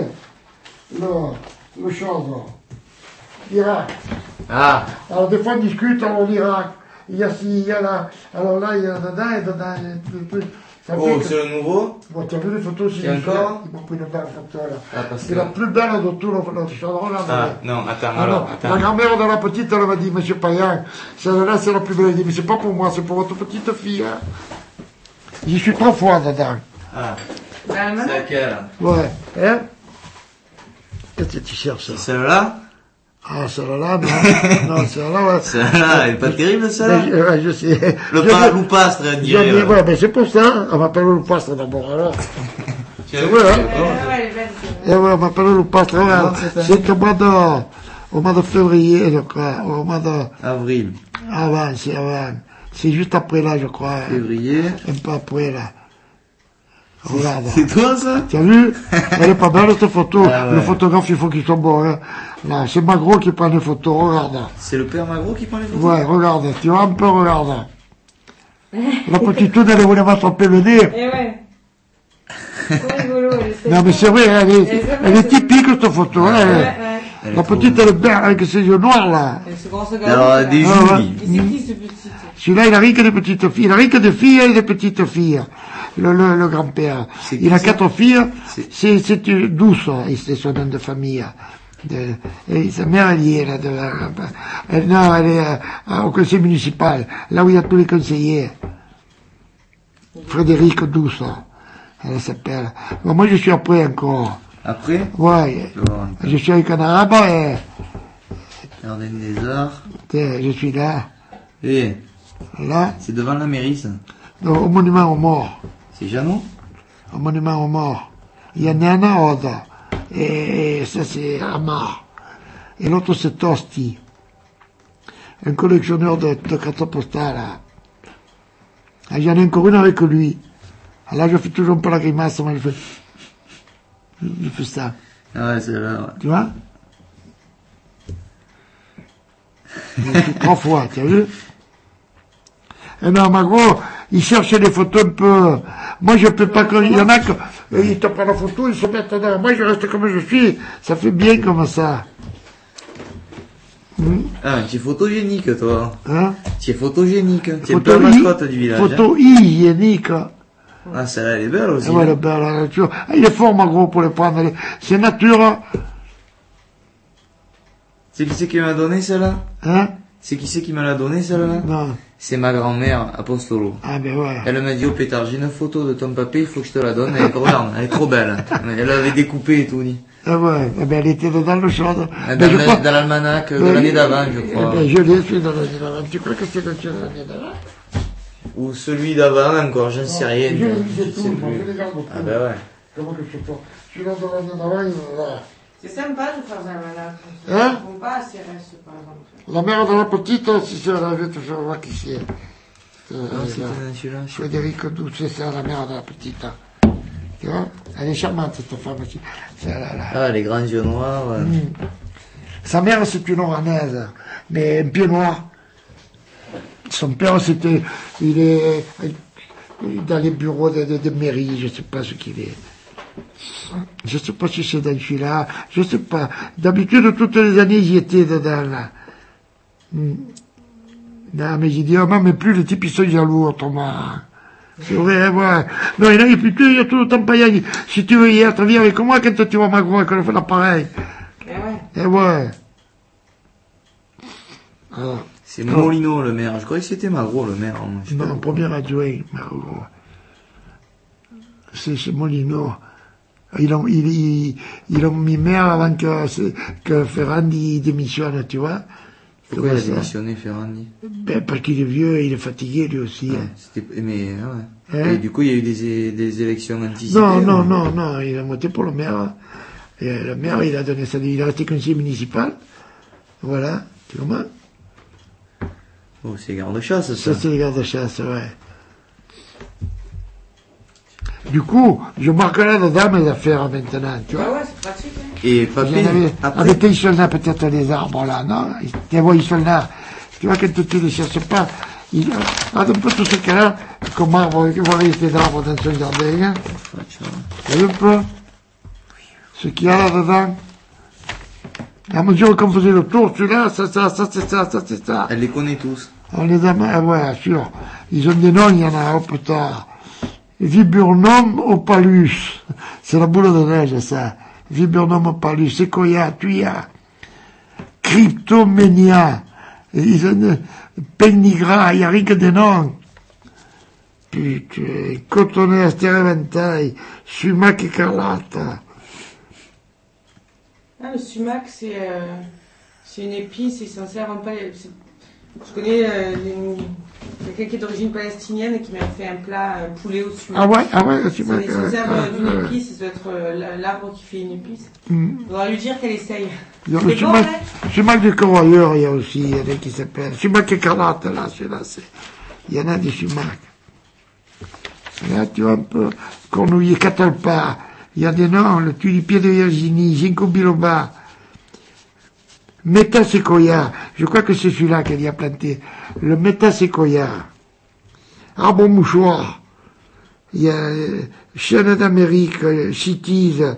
le chose, l'Irak. Ah. Alors, des fois, on discute, alors, l'Irak. Il y a ci, il y a là. Alors là, il y a dedans, et dedans, des trucs. Oh, c'est le nouveau? Bon, tu as vu les photos aussi? Encore? Ils m'ont pris une belle photo, là. Ah, parce c'est que... la plus belle de tout le chadron, là. Ah, non, attends, alors, attends. La grand-mère de la petite, elle m'a dit, monsieur Payan, celle-là, c'est la plus belle. Elle dit, mais c'est pas pour moi, c'est pour votre petite fille, hein. J'y suis 3 fois dedans. Ah. C'est laquelle? Ouais. Hein? Qu'est-ce que tu cherches, ça? C'est celle-là? Ah, celle-là, non. Non, celle-là, ouais. Celle-là, elle est pas terrible, celle-là? Ouais, je sais. Loupastre, elle dirait. J'ai dit, ouais, mais c'est pour ça, on m'appelle le Loupastre d'abord, alors. C'est vrai, hein? Ouais, elle est belle. Et ouais, on m'appelle le Loupastre, regarde. C'est au mois de février, je crois, au mois de... Avril. Avant, c'est avant. C'est juste après là, je crois. Février. Un peu après là. Regarde. C'est toi, ça? Tu as vu? Elle est pas belle, cette photo. Ah, ouais. Le photographe, il faut qu'il soit bon, hein. Là, c'est Magro qui prend les photos, regarde. C'est le père Magro qui prend les photos? Ouais, regarde. Tu vois un peu, regarde. La petite toune, elle voulait m'attraper le nez. Eh ouais. C'est rigolo, Non, mais c'est vrai, elle est typique, cette photo, hein. Ouais. La petite, elle est belle, avec ses yeux noirs, là. Et ce grosse Alors, des Ah, ouais. jules. Et c'est qui ce petit? Celui-là, il a rien que des petites filles. Il a rien que des filles et des petites filles. Le grand-père. C'est Il qui a ça? 4 filles. C'est- C'est douce, c'est son nom de famille. Et sa mère, elle y est, là. Non, elle est au conseil municipal. Là où il y a tous les conseillers. Frédéric Douce. Elle s'appelle. Bon, moi, je suis après encore. Après? Ouais. Bon, Je suis avec un arabe et Jardin des Arts. je suis là. Eh, Là. c'est devant la mairie, ça. Au monument aux morts. C'est Jeannot? Au monument aux morts. Il y en a un autre. Et ça, c'est Amar. Et l'autre, c'est Tosti. Un collectionneur de cartes postales. Ah, j'en ai encore une avec lui. Ah, là, je fais toujours un peu la grimace. Moi, je fais ça. Ah ouais, c'est là, ouais. Tu vois? Je fais 3 fois, tu as vu? Et non, Magro, il cherche des photos un peu... Moi, je peux pas... Il y en a que... Ils te prennent la photo, ils se mettent dedans. Moi, je reste comme je suis. Ça fait bien comme ça. Ah, tu es photogénique, toi. Hein? Tu es photogénique. Tu es la mascotte du village. Photo hygiénique. Ah, celle-là, elle est belle aussi. Ah ouais, la nature. Ah, il est fort, Magro, pour les prendre. C'est nature. C'est qui c'est qui m'a donné celle-là? Hein? C'est qui c'est qui me l'a donné celle-là? Non. C'est ma grand-mère, Apostolo. Ah, ben ouais. Elle m'a dit, oh pétard, j'ai une photo de ton papé, il faut que je te la donne. Regarde, elle est trop belle. Elle l'avait découpée et tout, dit. Ah ouais, eh ben, elle était dans le champ. Dans l'almanach de l'année d'avant, je crois. Eh ben, je l'ai fait dans l'année d'avant. Tu crois que c'est le tien de l'année d'avant? Ou celui d'avant encore, j'en sais rien. Je le disais Je sais tout, moi, plus. je les garde Ah ben ouais. Comment que je fais pas? Celui-là de l'année d'avant, il est là. C'est sympa de faire un malade. Hein? Ils vont pas à CRS, par exemple. La mère de la petite, si c'est la je vais te faire voir qui c'est. Ah, c'était dans celui-là, je sais pas. Frédéric Douce, c'est ça, la mère de la petite. Tu vois? Elle est charmante, cette femme aussi. Là. Ah, les grands yeux noirs. Sa mère, c'est une oranaise, mais un pied noir. Son père, il est dans les bureaux de mairie, je sais pas ce qu'il est. Je sais pas si c'est dans celui-là, je sais pas. D'habitude, toutes les années, j'y étais dedans, là. Non, mais j'ai dit, oh, mais plus les types, ils sont jaloux, autrement. C'est vrai, ouais. Non, il y a tout le temps païen. Si tu veux y être, viens avec moi quand tu vois Magro et qu'on fait l'appareil. Eh ouais. Eh ouais. C'est Molino, le maire. Je croyais que c'était Magro, le maire. Non, premier adjoint, Magro. C'est Molino. Ils l'ont mis maire avant que Ferrandi démissionne, tu vois. Pourquoi il a démissionné, Ferrandi? Parce qu'il est vieux et il est fatigué, lui aussi. Mais, Et du coup, il y a eu des élections anticipées? Non, il a voté pour le maire. Et le maire, il a donné ça, il est resté conseiller municipal. Voilà, tu comprends? Oh, c'est garde-chasse, ça. Ça, c'est les gardes-chasse, ouais. Du coup, je marquerai dedans mes affaires maintenant, tu vois. Ah ouais, c'est pratique, hein. Et papier, avec ils sont là, peut-être les arbres là, non? Tu vois, ils sont là. Tu vois, quand tu ne les cherches pas, un peu tout ce cas-là, comme arbre, variété d'arbres dans son jardin, hein. Tu vois un peu? Ce qu'il y a là-dedans. À mesure qu'on faisait le tour, celui-là, ça, c'est ça. Elle les connaît tous. On les a, ouais, sûr. Ils ont des noms, il y en a, plus tard. Viburnum opalus. C'est la boule de neige, ça. Viburnum opalus. Sequoia, tuya. Cryptomenia. Ils ont, Penigra, il n'y a rien que des noms. Putain. Cotonnet, astéreventaille. Sumac écarlate. Ah, le sumac, c'est une épice, c'est censé avoir pas. Je connais quelqu'un qui est d'origine palestinienne et qui m'a fait un plat poulet au sumac. Ah ouais, le sumac. C'est censé d'une épice, ça doit être l'arbre qui fait une épice. Il faudra lui dire qu'elle essaye. Il y a le sumac du corroyeur, il y a aussi, il y en a qui s'appelle. Sumac écarlate, là, celui-là, il y en a des sumacs. Là, tu vois un peu, cornouiller, catalpa. Il y a des noms, le tulipier de Virginie, ginkgo biloba, métaséquoia, je crois que c'est celui-là qu'elle y a planté, le métaséquoia, arbre mouchoir, il y a chêne d'Amérique, chitise,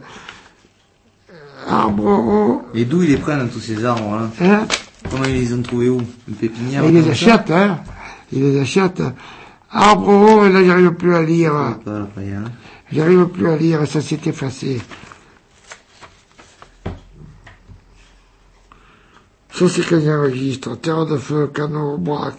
arbre... Et d'où ils les prennent, tous ces arbres-là? Hein? Comment ils les ont trouvés où? Une pépinière? Ils les achètent, hein? Ils les achètent. Arbre, et là, j'arrive plus à lire. J'arrive plus à lire, ça s'est effacé. Ça, c'est quand j'enregistre. Terre de feu, canot, boîte.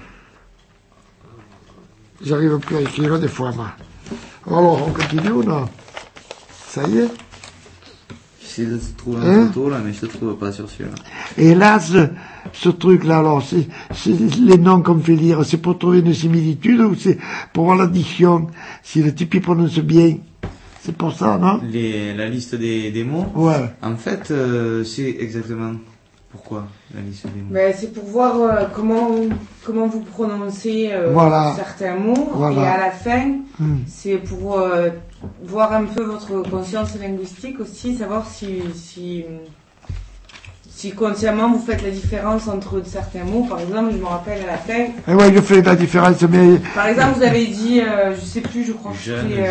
J'arrive plus à écrire des fois, moi. Alors, on continue ou non? Ça y est? J'essaie de te trouver un photo, là, mais je te trouve pas sur celui-là. Et là, ce truc-là, alors, c'est les noms qu'on fait lire, c'est pour trouver une similitude ou c'est pour voir l'addition, si le type il prononce bien? C'est pour ça, non? La liste des mots? Ouais. En fait, c'est exactement pourquoi la liste des mots? Ben, c'est pour voir comment vous prononcez certains mots. Voilà. Et à la fin, c'est pour voir un peu votre conscience linguistique aussi, savoir si consciemment vous faites la différence entre certains mots. Par exemple, je me rappelle à la fin. Et ouais, je fais la différence, mais... Par exemple, vous avez dit, je sais plus, je crois que c'était...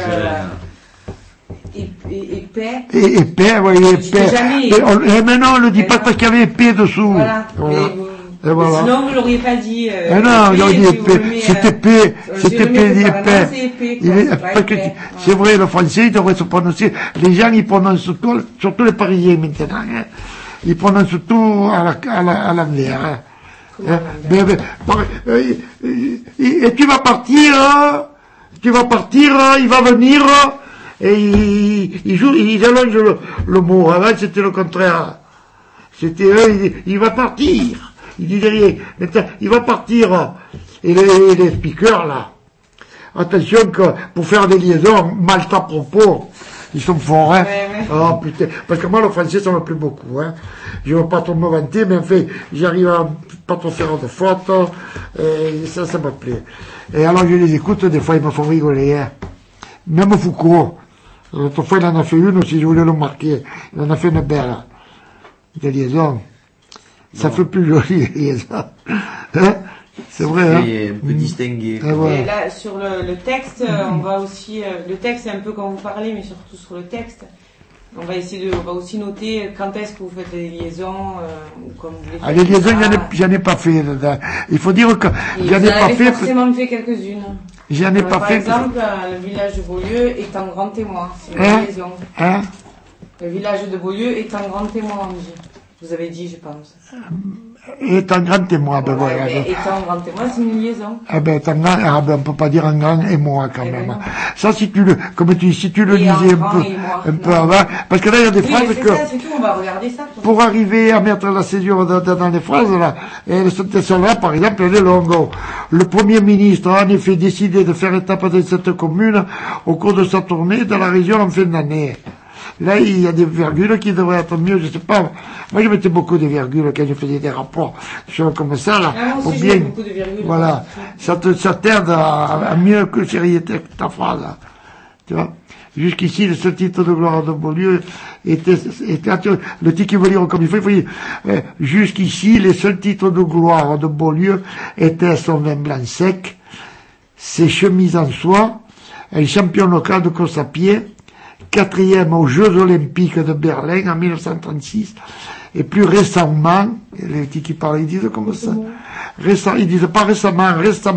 épais. Épais, oui, épais. Mais non, on le dit pas parce qu'il y avait épais dessous. Voilà. Et voilà. Sinon, vous l'auriez pas dit. Non, il aurait dit épais. C'est épais. C'est épais. C'est vrai, le français, il devrait se prononcer. Les gens, ils prononcent tout, surtout les Parisiens maintenant. Hein. Ils prononcent tout à l'envers. Hein. Et tu vas partir, il va venir. Et ils allongent le mot. Avant, c'était le contraire. C'était il va partir. Il disait rien. Maintenant, il va partir. Et les speakers, là. Attention que, pour faire des liaisons, mal à propos, ils sont forts, hein. Ouais. Oh, putain. Parce que moi, le français, ça me plaît beaucoup, hein. Je veux pas trop me vanter, mais en fait, j'arrive à pas trop faire de fautes, et ça me plaît. Et alors, je les écoute, des fois, ils me font rigoler, hein. Même Foucault. L'autre fois, il en a fait une aussi, je voulais le marquer. Il en a fait une belle. De liaison. Ça fait plus joli, les liaisons. Hein? C'est vrai, hein? Et on peut distinguer. Ouais. Et là, sur le texte, on va aussi, le texte, c'est un peu quand vous parlez, mais surtout sur le texte. On va aussi noter quand est-ce que vous faites les liaisons, ou comme vous les faites. Les liaisons, j'en ai pas fait, dedans. Il faut dire que j'en ai pas fait. Vous avez forcément fait quelques-unes. J'en ai pas fait. Par exemple, le village de Beaulieu est un grand témoin. C'est une liaison. Hein? Le village de Beaulieu est un grand témoin, on dit. Vous avez dit, je pense. Est un grand témoin, ben Ouais, voilà. mais étant un grand témoin, c'est une liaison. Eh ben, est un grand, on peut pas dire un grand émoi quand Eh ben même. non. Ça, si tu le, comme tu dis, si tu le Et un lisais grand émoi. un peu Non. avant, parce que là, il y a des Oui, phrases mais c'est que, ça, c'est tout, on va regarder ça. pour arriver à mettre la césure dans les phrases, là, et cette là par exemple, elle est longue. Le Premier ministre a en effet décidé de faire étape dans cette commune au cours de sa tournée dans la région en fin d'année. Là, il y a des virgules qui devraient être mieux, je sais pas. Moi, je mettais beaucoup de virgules quand je faisais des rapports, choses comme ça, là. Ah, moi pour aussi, bien, je mets beaucoup de virgules. voilà. Ça t'aide à mieux que ta phrase, là. Tu vois. Jusqu'ici, le seul titre de gloire de Beaulieu était le titre qui veut lire comme il faut dire, jusqu'ici, les seuls titres de gloire de Beaulieu étaient son vin blanc sec, ses chemises en soie, un champion local de course à pied, 4e aux Jeux Olympiques de Berlin en 1936, et plus récemment, les petits qui parlent, ils disent comme ça, ils disent pas récemment.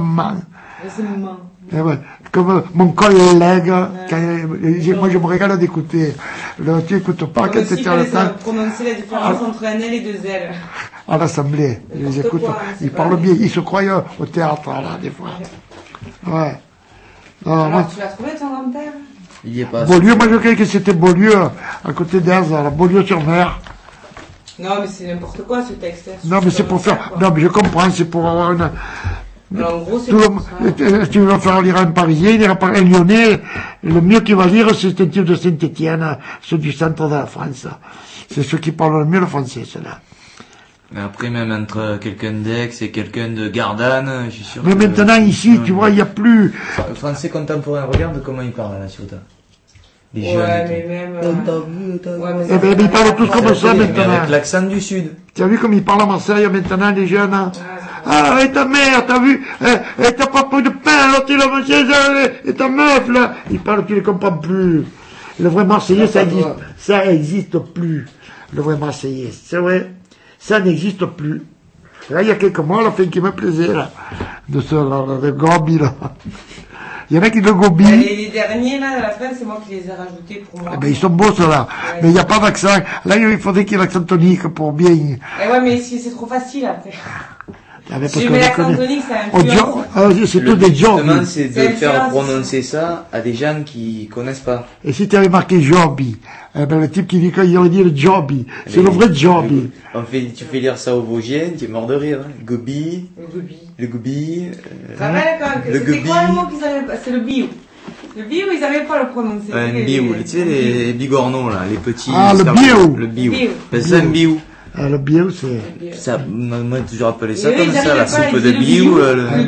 Eh ouais, comme mon collègue, moi je me régale d'écouter. Tu écoutes pas quand tu es à l'état. Prononcer la différence entre un L et deux L. À l'Assemblée, ils les écoutent, ils parlent bien, ils se croient au théâtre, là, des fois. Ouais. Alors, tu l'as trouvé ton grand-père? Il y est pas. Beaulieu, moi je croyais que c'était Beaulieu, à côté d'Erz, Beaulieu-sur-Mer. Non, mais c'est n'importe quoi ce texte. Non, mais c'est pour faire, non, mais je comprends, c'est pour avoir une, alors, en gros, c'est pour ça. Tu vas faire lire un Parisien, il ira par un Lyonnais, le mieux qu'il va lire, c'est un type de Saint-Étienne, ceux du centre de la France. C'est ceux qui parlent le mieux le français, ceux-là. Mais après, même entre quelqu'un d'Aix et quelqu'un de Gardanne, je suis sûr mais que... maintenant, ici, tu vois, il n'y a plus... Français contemporain, regarde comment ils parlent à la Ciotat. Les ouais, jeunes. Mais même... Ouais, eh ben, ils parlent tous comme ça, maintenant. Avec l'accent du Sud. Tu as vu comme ils parlent à Marseille, maintenant, les jeunes? Ah, et ta mère, t'as vu? Et t'as pas pris de pain, l'autre, il a mangé, et ta meuf, là. Ils parlent, tu les comprends plus. Le vrai Marseillais, ça existe plus. Le vrai Marseillais, c'est vrai. Ça n'existe plus. Là, il y a quelques mois, la fin qui me plaisait, là. De ce, là, de Gobi, là. Il y en a qui de Gobi. Les derniers, là, à la fin, c'est moi qui les ai rajoutés pour moi. Eh ben, ils sont beaux, ceux-là. Ouais. Mais il n'y a pas d'accent. Là, il faudrait qu'il y ait l'accent tonique pour bien. Eh ouais, mais c'est trop facile, après. Ah, mais si je mets l'accent tonique, c'est tout des jobs. Justement, c'est de faire prononcer ça à des gens qui connaissent pas. Et si tu avais marqué Joby, eh ben, le type qui dit qu'il aurait dit le Joby. C'est le vrai Joby. Tu fais lire ça aux Vosgiens, tu es mort de rire. Hein. Gobi. Le Gobi. C'était quoi le mot qu'ils avaient pas? C'est le bio. Le bio, ils avaient pas le prononcer. Le bio, tu sais, les bigorneaux, là, les petits. Ah, le bio. Le bio. C'est un bio. Le bio, c'est... Ça, moi, j'ai toujours appelé ça comme ça, la soupe de bio.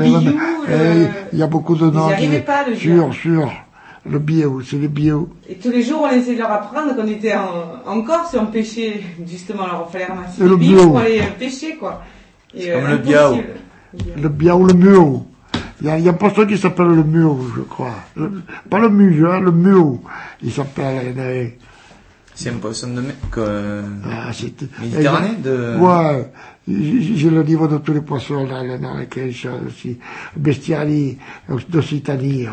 Il y a beaucoup de noms. Ils n'arrivaient pas, le Sûr. Le bio, c'est le bio. Et tous les jours, on essayait de leur apprendre qu'on était en Corse et on pêchait, justement, alors il fallait ramasser le bio pour aller pêcher, quoi. C'est comme le biao. Le biao, le muo. Il y a un poisson qui s'appelle le muo, je crois. Pas le muge, hein, le muo. Il s'appelle... C'est un poisson de mer, Méditerranée de... Ouais. J'ai le livre de tous les poissons, là, dans lesquels je aussi. Bestiari d'Occitanie.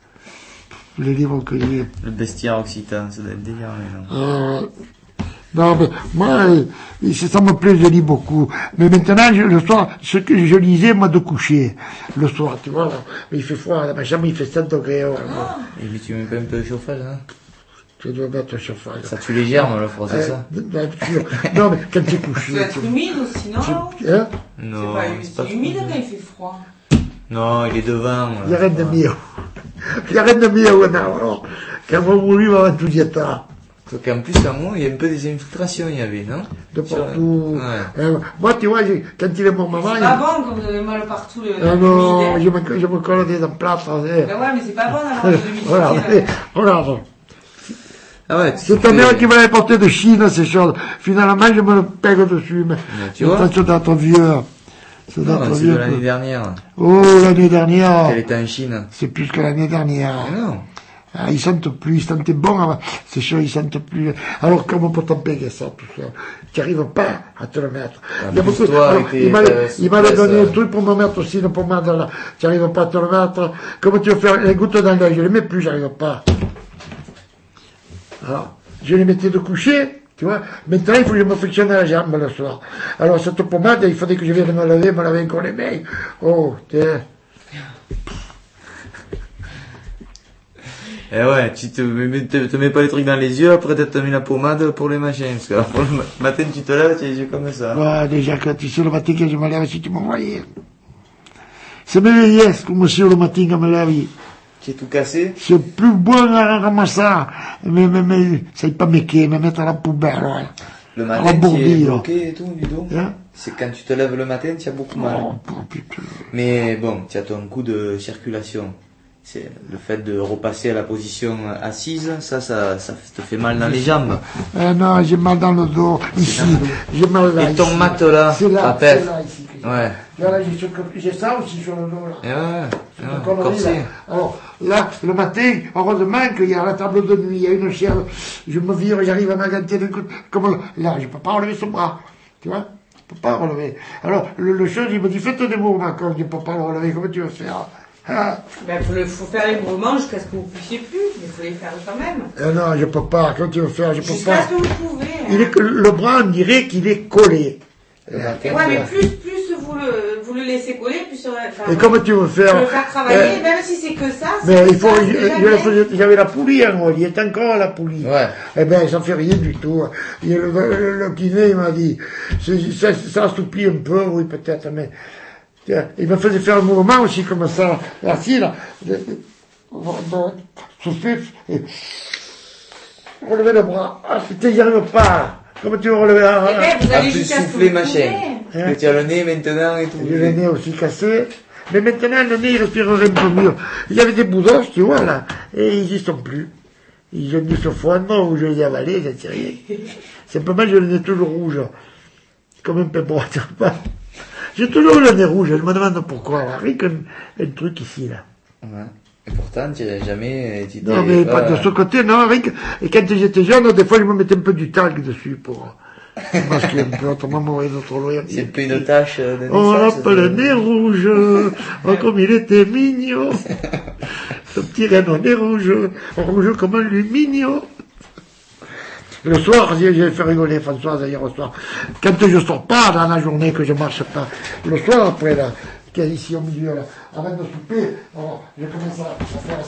Les livres que j'ai. Le bestiaire occitan, ça doit être déliré, non? Non, mais moi, ça me plaît, je lis beaucoup. Mais maintenant, le soir, ce que je lisais, moi, de coucher. Le soir, tu vois, là, il fait froid, ma chambre, il fait 7 degrés. Et puis tu mets pas un peu de chauffage, hein? Tu dois mettre le chauffage. Ça tue les germes, le froid, c'est ça? Non, mais quand tu es couché. Ça doit être humide aussi, non? Non, c'est pas humide quand il fait froid. Non, il est devant. Il n'y a rien de mieux. Il n'y a rien de mieux, alors. Quand vous voulez, on va tout dire ça. Donc en plus, à moi, il y a un peu des infiltrations, il y avait, non? De partout. Ouais. Moi, tu vois, quand il est mon maman... C'est pas bon quand vous avez mal partout, non, je me colle des emplâtres. Ben ouais, mais c'est pas bon d'avoir de l'humidité. Regarde. Ah ouais, c'est ta mère qui me l'avait porté de Chine, ces choses. Finalement, je me le pègue dessus, mais tu vois? C'est d'être vieux. C'est de l'année dernière. Oh, l'année dernière. Elle était en Chine. C'est plus que l'année dernière. Mais non. Ah, ils sentent plus, ils sentaient bon avant. C'est sûr, ils sentent plus. Alors, comment pour t'empêcher ça, tout ça? Tu n'arrives pas à te le mettre. Il y a beaucoup il m'a donné un truc pour me mettre aussi une pommade là. Tu n'arrives pas à te le mettre. Comment tu veux faire les gouttes dans l'œil? Je les mets plus, j'arrive pas. Alors, je les mettais de coucher. Tu vois, maintenant, il faut que je me frictionne la jambe le soir. Alors, cette pommade, il faudrait que je vienne me laver encore les mains. Oh, tiens. Eh ouais, tu te mets pas les trucs dans les yeux, après t'as mis la pommade pour les machins. Parce que après, le matin, tu te lèves, tu as les yeux comme ça. Ouais, déjà, quand tu sais le matin que je me lève, si tu me voyais. C'est mes vieillesses, comme monsieur le matin quand me lève. Qui est tout cassé. C'est plus bon à ramasser. Mais, ça n'est pas méqué, me mettre à la poubelle, ouais. Le matin, tu es bloqué et tout, du dos. Hein? C'est quand tu te lèves le matin, tu as beaucoup mal. Oh, putain. Mais bon, tu as ton coup de circulation. C'est le fait de repasser à la position assise, ça te fait mal dans les jambes. Non, j'ai mal dans le dos, ici. J'ai mal là. Et ton ici. matelas, c'est là, ici. Ouais. Là, j'ai ça aussi sur le dos, là. Et ouais, corsé. Alors, là, le matin, heureusement qu'il y a la table de nuit, il y a une chienne, je me vire, j'arrive à m'aganter d'un coup, comme là, je peux pas relever son bras, tu vois, je peux pas relever. Alors, le chose, il me dit, faites des mouvements, quand je peux pas le relever, comment tu veux faire? Ben, faut faire les mouvements jusqu'à ce que vous puissiez plus, mais il faut les faire quand même. Non, je peux pas, quand tu veux faire, je peux pas. Jusqu'à ce que vous pouvez. Le bras, on dirait qu'il est collé. Ouais, mais plus vous le laissez coller, plus sur et comment tu veux faire? Le faire travailler, même si c'est que ça. Mais il faut, j'avais la poulie, hein, moi, il est encore à la poulie. Ouais. Eh ben, ça fait rien du tout. Le kiné, il m'a dit, ça assouplit un peu, oui, peut-être, mais, il me faisait faire un mouvement aussi comme ça, assis, là, souffler, et relever le bras. Ah, putain, j'y arrive pas. Comment tu veux relever la bras? Eh ben, vous allez jusqu'à souffler, machin. Que tu as le nez maintenant et tout. J'ai le nez aussi cassé. Mais maintenant, le nez, il respirerait un peu mieux. Il y avait des boudons, tu vois, là. Et ils y sont plus. Ils ont dû se fondre ou je les ai avalés, j'en sais rien. Simplement, j'ai le nez toujours rouge. Comme un pébrois, tu vois pas. J'ai toujours le nez rouge. Je me demande pourquoi. Là. Rien qu'un truc ici, là. Ouais. Et pourtant, tu n'as jamais... Non, mais pas de ce côté, non. Rien que... Et quand j'étais jeune, des fois, je me mettais un peu du talc dessus pour... Parce qu'il y a un peu, autrement, mourir notre loyer. C'est un peu une tâche de naissance. On l'appelle le nez rouge. Oh, comme il était mignon. Ce petit reine au nez rouge. Rouge comme un lumignon. Le soir, j'ai fait rigoler Françoise hier au soir. Quand je sors pas dans la journée, que je marche pas, le soir après, là, qui est ici au milieu, là, avant de souper, alors, je commence à faire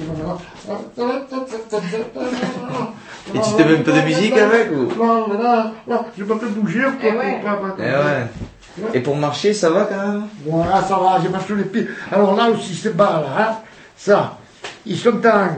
ça. Et tu te mets un peu de musique avec ou? Là, je me fais bouger un peu. Ouais. Et pour marcher, ça va quand même? Voilà, ça va, j'ai marché sur les pieds. Alors là aussi, c'est bas, là, hein, ça, ils sont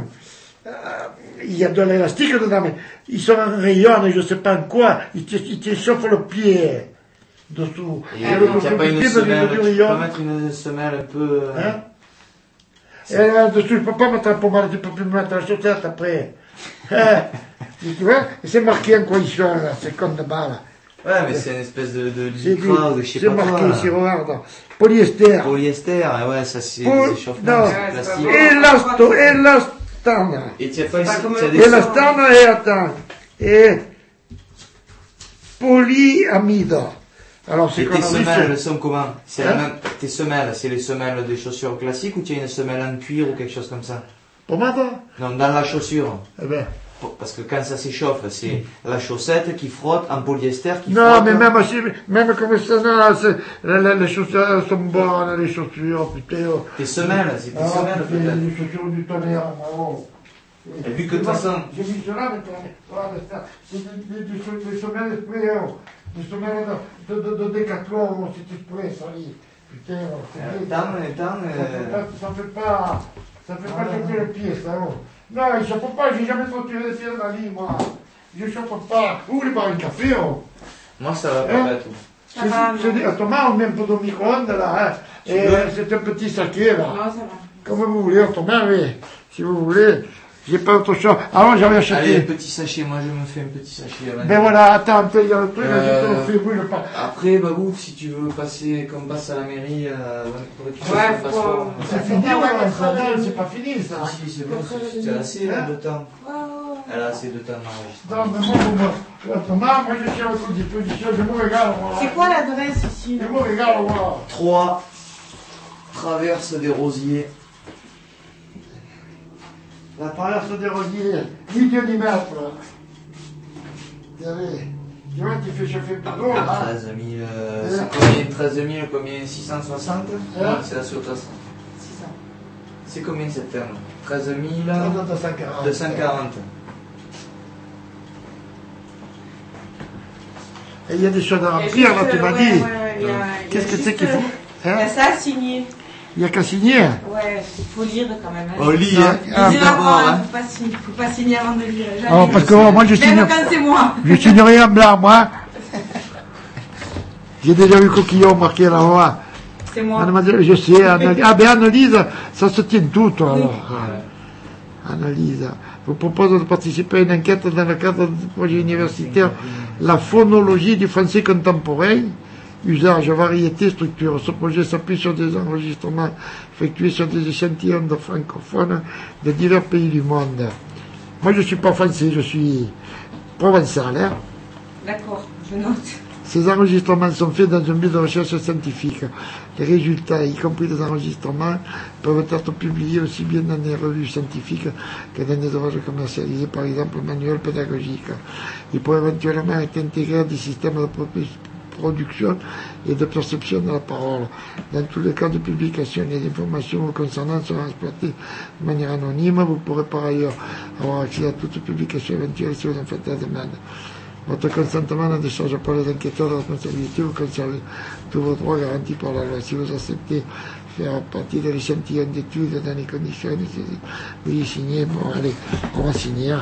il y a de l'élastique dedans, mais ils sont en rayon, et je sais pas en quoi, ils te chauffent le pied dessous. Et tu n'as pas une semelle, tu peux pas mettre une semelle un peu... Hein? Et là, dessus, je peux pas mettre la pommade, tu peux plus me mettre la chaussette après. Tu vois, c'est marqué en quoi ils sont, là, c'est comme de bas, là. Ouais, mais c'est une espèce de lycra ou de je sais pas quoi. C'est marqué ici, regarde. Polyester. Polyester, ouais, ça c'est des chauffements, c'est plastique. Élastane. Et tu as pas ici, Élastane et attends. Et polyamide. Alors c'est tes semelles, elles sont comment? C'est la même, tes semelles, c'est les semelles des chaussures classiques ou tu as une semelle en cuir ou quelque chose comme ça? Pommade? Non, dans la chaussure. Eh ben. Parce que quand ça s'échauffe, c'est la chaussette qui frotte en polyester qui non, frotte. mais même comme ça, non, les chaussures sont bonnes, les chaussures, putain. Tes semelles, c'est tes semelles peut-être. Les chaussures du tonnerre, oh. Et vu que de toute façon. J'ai mis cela maintenant. Voilà, c'est des semelles spray, des semelles de Décathlon, c'est spray, ça y putain. Ça fait pas jeter le pied, ça. Non, il ne chauffe pas, j'ai jamais trop tiré les pieds de ma vie, moi. Je ne chauffe pas. Ou les boire un café, oh. Moi, ça va pas tout. Thomas, on met un peu de micro-ondes, là, hein. Et c'est un petit saké, là. Non, ça va. Comme vous voulez, Thomas, oui. Si vous voulez. J'ai pas autre chose. Alors, j'avais acheté. Allez, un petit sachet, moi je me fais un petit sachet. Ben voilà, attends, il y a un truc, je te le fais, oui, pas. Après, Babou, si tu veux passer, qu'on passe à la mairie, c'est fini, c'est pas fini, ça. Si, c'est bon, c'est assez de temps. Elle a assez de temps d'enregistrer. Non, mais moi, Thomas, moi je tiens le coup de disposition, je me régale, moi. C'est quoi l'adresse ici? Je me régale, moi. 3 traverse des Rosiers. La traverse des Rosiers, ni Dieu ni maître. Tu vois, tu fais chauffer le tableau, là. 13 000, c'est combien? 13 000, combien? 660? C'est la surtaxe. 600. C'est combien cette ferme? 13 000? 240. 240. Et il y a des choses à remplir, là, tu m'as dit. Qu'est-ce que c'est qu'il faut? Il y a ça à signer. Il n'y a qu'à signer. Ouais, il faut lire quand même. On lit, hein. Faut pas signer avant de lire. Oh, parce que moi, je signe. Même quand c'est moi. Je signe rien en blanc, moi. J'ai déjà vu Coquillon marqué là-haut. C'est moi. Je sais, ah ben Annelise, ça se tient tout, toi, alors. Annelise, je vous propose de participer à une enquête dans le cadre du projet universitaire La phonologie du français contemporain, usage, variété, structure. Ce projet s'appuie sur des enregistrements effectués sur des échantillons de francophones de divers pays du monde. Moi, je ne suis pas français, je suis provençal. Hein. D'accord, je note. Ces enregistrements sont faits dans un but de recherche scientifique. Les résultats, y compris des enregistrements, peuvent être publiés aussi bien dans des revues scientifiques que dans des ouvrages commercialisés, par exemple manuels pédagogiques. Ils pourraient éventuellement être intégrés à des systèmes de production et de perception de la parole. Dans tous les cas de publication, les informations vous concernant seront exploitées de manière anonyme. Vous pourrez par ailleurs avoir accès à toute publication éventuelle si vous en faites la demande. Votre consentement ne décharge pas les enquêteurs de responsabilité, vous conservez tous vos droits garantis par la loi. Si vous acceptez faire partie de l'échantillon d'études dans les conditions nécessaires, veuillez signer. Bon, allez, on va signer.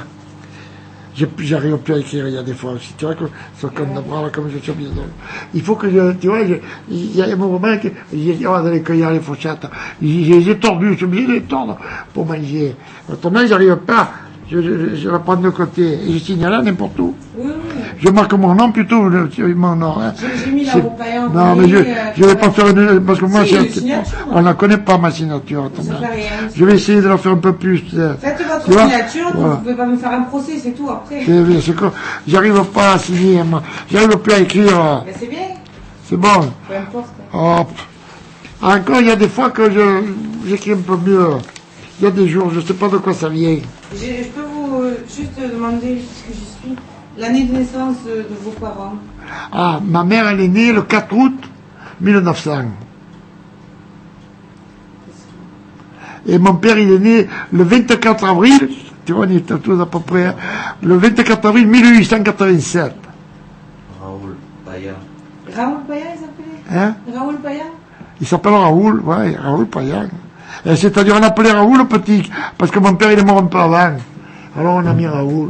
J'arrive plus à écrire, il y a des fois aussi. Tu vois, sur comme de bras, comme je suis bien. Il faut que tu vois, il y a un moment que j'ai dit, on va aller cueillir les fourchettes. J'ai tordu, je suis obligé de les tordre pour manger. Autrement, j'arrive pas. Je la prends de côté et je signe là n'importe où. Oui. Je marque mon nom plutôt, mon nom. Hein. J'ai mis la Européen. Non, mais je vais pas faire une, parce que moi, on la connaît pas, ma signature. Ça fait rien. Je vais essayer de la faire un peu plus. Faites votre signature, vous pouvez pas me faire un procès, c'est tout après. C'est quoi? J'arrive pas à signer, moi. J'arrive plus à écrire. Mais c'est bien. C'est bon. Peu importe. Oh. Encore, il y a des fois que j'écris un peu mieux. Il y a des jours, je sais pas de quoi ça vient. Je peux vous juste demander, puisque j'y suis, l'année de naissance de vos parents. Ah, ma mère, elle est née le 4 août 1900. Et mon père, il est né le 24 avril, tu vois, on est tous à peu près, hein, le 24 avril 1887. Raoul Payan. Raoul Payan, il s'appelait? Hein? Raoul Payan? Il s'appelle Raoul, ouais, Raoul Payan. C'est-à-dire, on appelait Raoul le petit, parce que mon père, il est mort un peu avant. Alors, on a mis Raoul.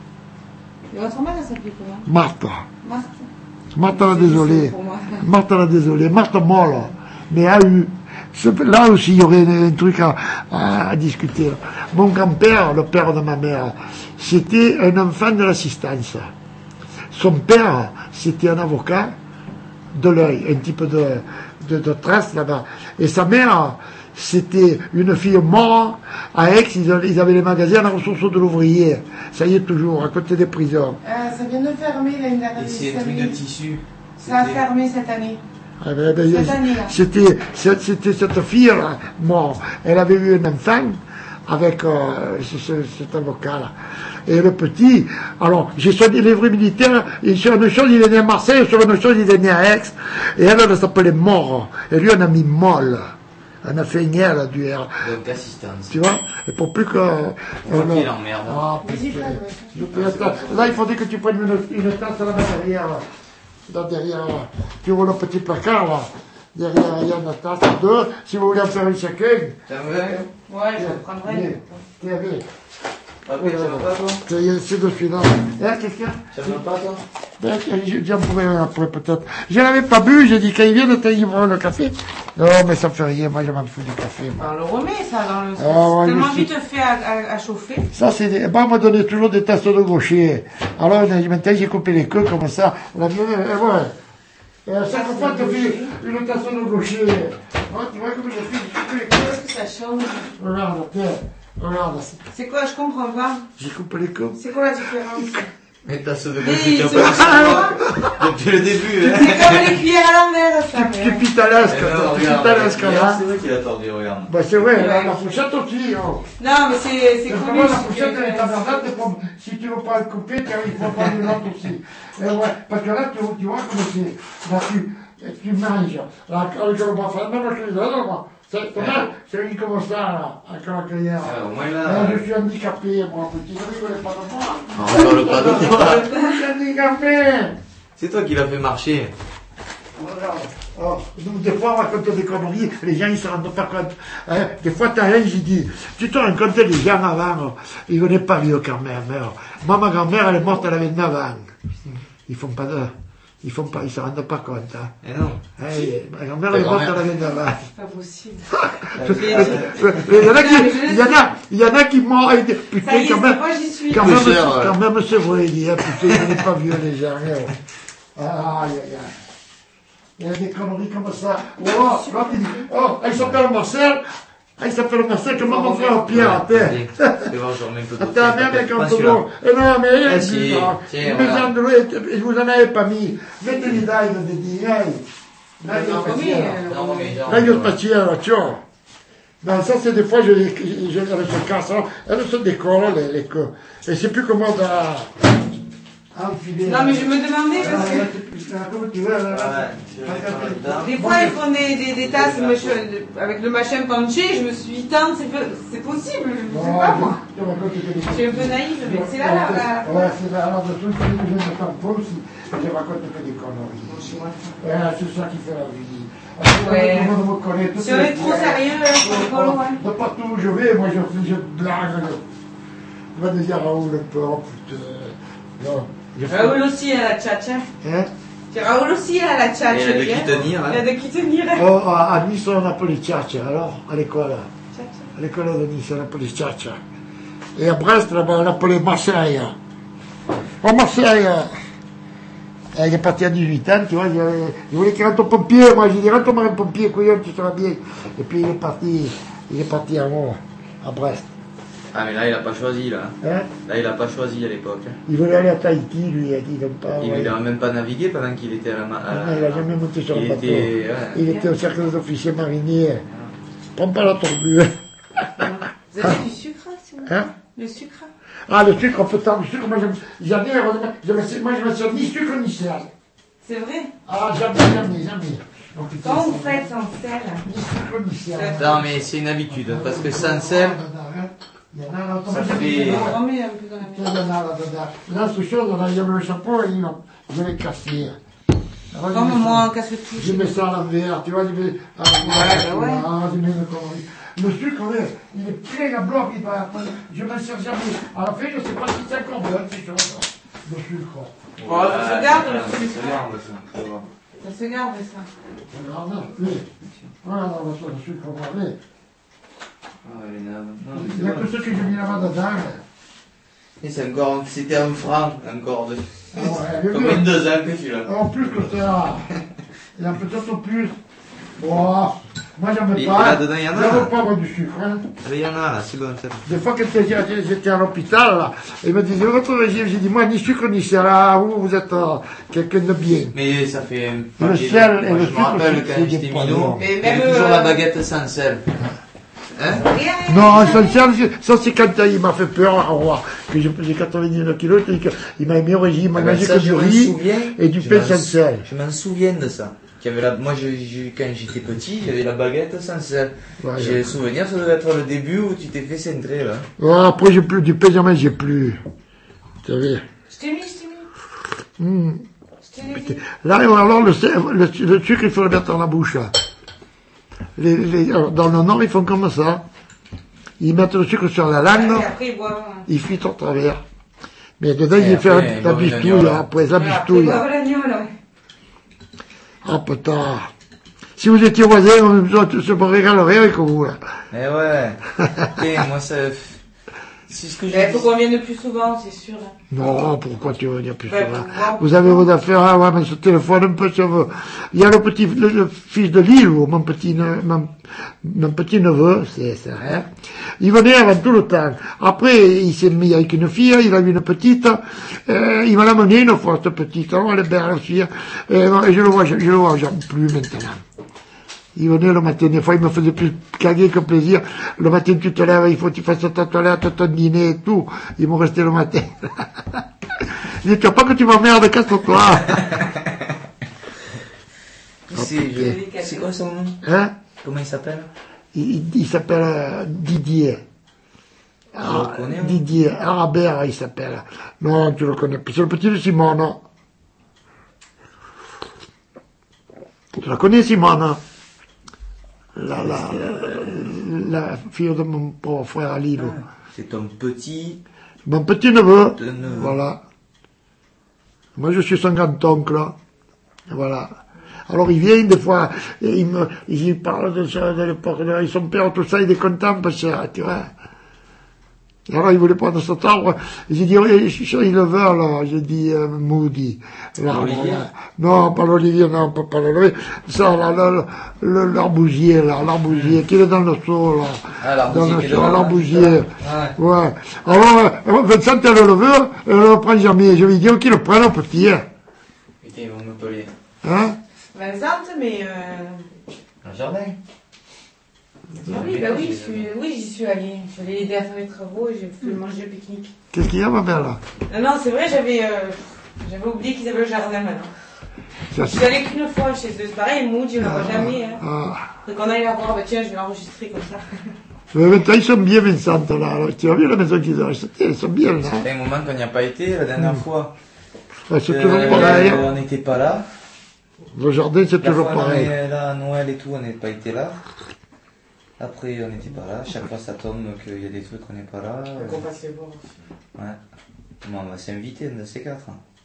Et votre mère, elle s'appelait comment? Marthe. Marthe. Marthe la désolée. Marthe la désolée. Marthe molle. Mais a eu. Là aussi, il y aurait un truc à discuter. Mon grand-père, le père de ma mère, c'était un enfant de l'assistance. Son père, c'était un avocat de l'œil, un type de trace là-bas. Et sa mère, c'était une fille morte à Aix, ils avaient les magasins à la ressource de l'ouvrier. Ça y est toujours, à côté des prisons. Ça vient de fermer l'année dernière. Et c'est un truc de tissu. Ça a fermé cette année. Ah ben, c'était cette fille-là, morte. Elle avait eu un enfant avec cet avocat-là. Et le petit, alors, j'ai soigné les vrais militaires, et sur une chose, il est né à Marseille, sur une chose, il est né à Aix, et elle s'appelait Mort. Et lui, on a mis Molle. On a fait une guerre du R. Donc assistance. Tu vois? Et pour plus que. Qu'il emmerde. Ah, là, il faudrait que tu prennes une tasse là-bas derrière. Là, derrière. Tu vois le petit placard là. Derrière, il y a une tasse, deux. Si vous voulez en faire une chacun. T'en veux? Ouais, je prendrai. Après, tu veux pas, toi? C'est de celui-là. Qu'est-ce qu'il y a? Ça veut pas, toi? J'en pourrais après, peut-être. Je l'avais pas bu, j'ai dit, quand il vient de t'ailleurs le café. Non, mais ça me fait rien, moi, je m'en fous du café. On le remet, ça, dans le. Ouais, tellement vite fait à chauffer. Ça, c'est on m'a donné toujours des tasses de gaucher. Alors, maintenant, j'ai coupé les queues comme ça. La mienne, ouais. Et à chaque fois, tu fais une tasse de gaucher. Oh, tu vois comme j'ai coupé les queues. Qu'est-ce que ça change? Regarde, tiens. Regarde. C'est quoi, je comprends pas. J'ai coupé les queues. C'est quoi la différence? Mais t'as sauvé le truc, depuis le début, hein. C'est comme les cuillères à l'envers, ça. Tu pitalasques, là. C'est vrai qu'il a tordu, regarde. Bah, c'est vrai, la fourchette aussi, oh. Non, mais c'est Parce que connu. moi, la fourchette, elle est emmerdante, si tu veux pas le couper, il faut prendre une autre aussi. Et ouais, parce que là, tu vois comment c'est. Là, tu manges. Là, avec le bras fermé, moi, je suis là, moi. C'est lui comme ça, là, avec la cuillère. Au moins là. Je suis handicapé, moi, petit. Je rigole pas de moi. On parle pas de toi. Je suis handicapé. C'est toi qui l'as fait marcher. Voilà. Oh, donc, des fois, on raconte des conneries, les gens, ils se rendent pas compte. Hein? Des fois, t'as un, j'ai dit, tu te rends compte, les gens avant, ils venaient pas vieux quand même. Hein. Moi, ma grand-mère, elle est morte, elle avait 9 ans. Ils font pas de... Ils se rendent pas compte. Hein. Eh non. Hey, ma grand-mère, elle est morte, elle avait 9 ans. C'est pas possible. Il y en a qui m'ont aidé. Putain, Ça y est, quand même. moi j'y suis. Quand même, c'est vrai, il dit, hein, putain, ils venaient pas vieux, les gens. Ah, aïe, aïe, aïe. Il y a des conneries comme ça. Oh, l'autre, il dit, oh, il s'appelle Marcel. Il s'appelle Marcel, comment mon frère Pierre, attends. Attends, viens avec un peu d'eau. Non, mais rien, vous en avez pas mis. Mettez les dailles de Dédé. Raio spatiale, ciao. Non, ça, c'est des fois, elles se cassent, elles se décollent, les queues. Et c'est plus comment Non, mais je me demandais parce que. Des fois, ils font des tasses avec le machin penché. Je me suis dit, tant, c'est possible. Je ne sais pas, moi. Je suis un peu naïve, mais c'est là. Ouais, c'est là. Alors, de tout, je ne t'en pas aussi. Je raconte que des conneries. C'est ça qui fait la vie. Ouais. Tout le monde me connaît. Si on est trop sérieux, c'est rigolo, hein. De partout où je vais, moi, je blague. Je vais dire Raoul un peu, oh putain. Non. Raoul aussi a la tchatcha. Hein? Raoul aussi a la tchatcha. Il a de qui tenir, hein. Il a de qui tenir. Oh, à Nice, on appelait tchatcha, alors, à l'école. À l'école de Nice, on appelait tchatcha. Et à Brest, là-bas, on appelait Marseille. Oh, Marseille! Il est parti à 18 ans, tu vois, il voulait qu'il rentre au pompier, moi, j'ai dit, rentre au marin pompier, couillon, tu seras bien. Et puis, il est parti à Brest. Ah, mais là, il a pas choisi, là. Hein? Là, il a pas choisi à l'époque. Il voulait aller à Tahiti, lui, il a dit, il n'aime pas. Il n'a même pas navigué pendant qu'il était à la il n'a jamais monté sur le bateau. Il était au cercle d'officiers mariniers. Prends pas la torbue. Vous avez du sucre, s'il vous plaît? Hein? Le sucre? Ah, le sucre, peut-être, le sucre, moi, moi, je ne sais ni sucre ni sel. C'est vrai? Ah, jamais. Comment vous faites sans sel? Ni sucre ni sel. Non, mais c'est une habitude, parce que sans sel, Il y en a là, ça fait... On remet un peu dans la Il y en a là-dedans. Là, ce chose, il y avait le chapeau, je l'ai cassé. Comme moi, on casse tout. Je mets ça à l'envers, tu vois, je mets Ouais. je mets une connerie. Le sucre, il est plein à bloc, je m'en sers jamais. À la fin, je ne sais pas si c'est encore bon, ces choses, le sucre. Ça se garde, le sucre. Ça se garde, ça. Ça se garde, ça. Voilà, le sucre, on va aller. Ah, les naves. Il n'y a que ceux que j'ai mis là-bas dedans. Et c'est encore, c'était un franc, encore de... Ah ouais, Combien de 2 ans que tu l'as? En plus que ça. Il y a peut-être plus. Bon, moi j'aime Et pas. là-dedans, il y en a. J'aime pas boire du sucre. Hein. Il y en a là, c'est bon. Des fois que j'étais à l'hôpital, là, ils me disaient, votre régime, j'ai dit, moi, ni sucre ni sel, là, vous êtes quelqu'un de bien. Mais ça fait... Le sel et le je me sucre, rappelle c'est quand des j'étais minot, poignons. il y avait toujours la baguette sans sel. Hein? Non, ça c'est quand il m'a fait peur à roi, que j'ai pesé 99 kilos, il m'a mis au régime, il m'a mangé que du riz et du pain sans sel. Je m'en souviens de ça. Moi, quand j'étais petit, j'avais la baguette sans sel. Ouais, J'ai le souvenir, ça devait être le début où tu t'es fait centrer, là. Ouais, après, j'ai plus du pain, j'en mangeais plus. Tu savais. Je t'ai mis. Je t'ai mis. Là, alors, le sucre, il faut le mettre dans la bouche, là. Dans le nord, ils font comme ça. Ils mettent le sucre sur la langue, Après, ils fuient au travers. Mais dedans, ils font la bistouille, après la bistouille. Ah, putain. Si vous étiez voisins, on se régalerait avec vous, là. Eh ouais. Et moi, C'est ce que Il faut qu'on vienne plus souvent, c'est sûr. Non, pourquoi tu veux venir plus Ouais, souvent? pour Vous avez vos affaires, ah ouais, mais ce téléphone un peu sur vos... Il y a le fils de Lille, mon petit neveu, c'est rare. Il venait avant tout le temps. Après, il s'est mis avec une fille, il a eu une petite, il m'a l'amené une fois, cette petite, alors elle est belle aussi, et je le vois j'en plus maintenant. Il venait le matin, des fois il me faisait plus caguer que plaisir. Le matin tu te lèves, il faut que tu fasses ta toilette, ton dîner et tout. Il m'en restait le matin. Il dit, tu vois pas que tu m'emmerdes, casse-toi. C'est quoi son nom? Hein? Comment il s'appelle? Il s'appelle Didier. Je le connais, Didier, Arabert il s'appelle. Non, tu le connais plus. C'est le petit de Simone. Tu la connais Simone? La fille de mon pauvre frère Ali. C'est ton petit... Mon petit neveu. neveu. Voilà. Moi, je suis son grand-oncle. Voilà. Alors, il vient des fois, et il parle de ça, de l'époque, de son père, tout ça, il est content, parce que, tu vois. Et alors, il voulait prendre cet arbre. J'ai dit, oui, je suis sûr, il le veut, alors. J'ai dit, Moody. L'olivier? Non, pas l'olivier, non, on peut pas l'olivier. Ça, là, l'arbousier, là, l'arbousier, qui est dans le seau, là. Ah, l'arbousier. Dans l'arbousier. Ouais. Alors, Vincent, elle le veut, elle le prend jamais. Je lui dis, qu'il le prenne, petit. Putain, ils vont me peler. Hein? Vincent, mais... Un jardin. Oui, bah oui, j'y suis allée. Je l'ai aidé à faire les travaux et j'ai fait manger le pique-nique. Qu'est-ce qu'il y a, ma mère, là? Non, c'est vrai, j'avais oublié qu'ils avaient le jardin maintenant. Je suis allée qu'une fois chez eux. C'est pareil, Moody, on n'en voit jamais. Hein. Faut qu'on aille la voir. Bah tiens, je vais l'enregistrer comme ça. Maintenant, ils sont bien, Vincent, là. Alors, tu as vu la maison qu'ils ont achetée? Ils sont bien, là. Ça fait un moment qu'on n'y a pas été, la dernière fois. Ouais, c'est toujours pareil. On n'était pas là. Le jardin, c'est toujours pareil. Là, à Noël et tout, on n'a pas été là. Après, on n'était pas là. Chaque fois, ça tombe qu'il y a des trucs qu'on n'est pas là. Donc, on passe les voir aussi. Ouais. Bon, on va s'inviter, un de ces quatre.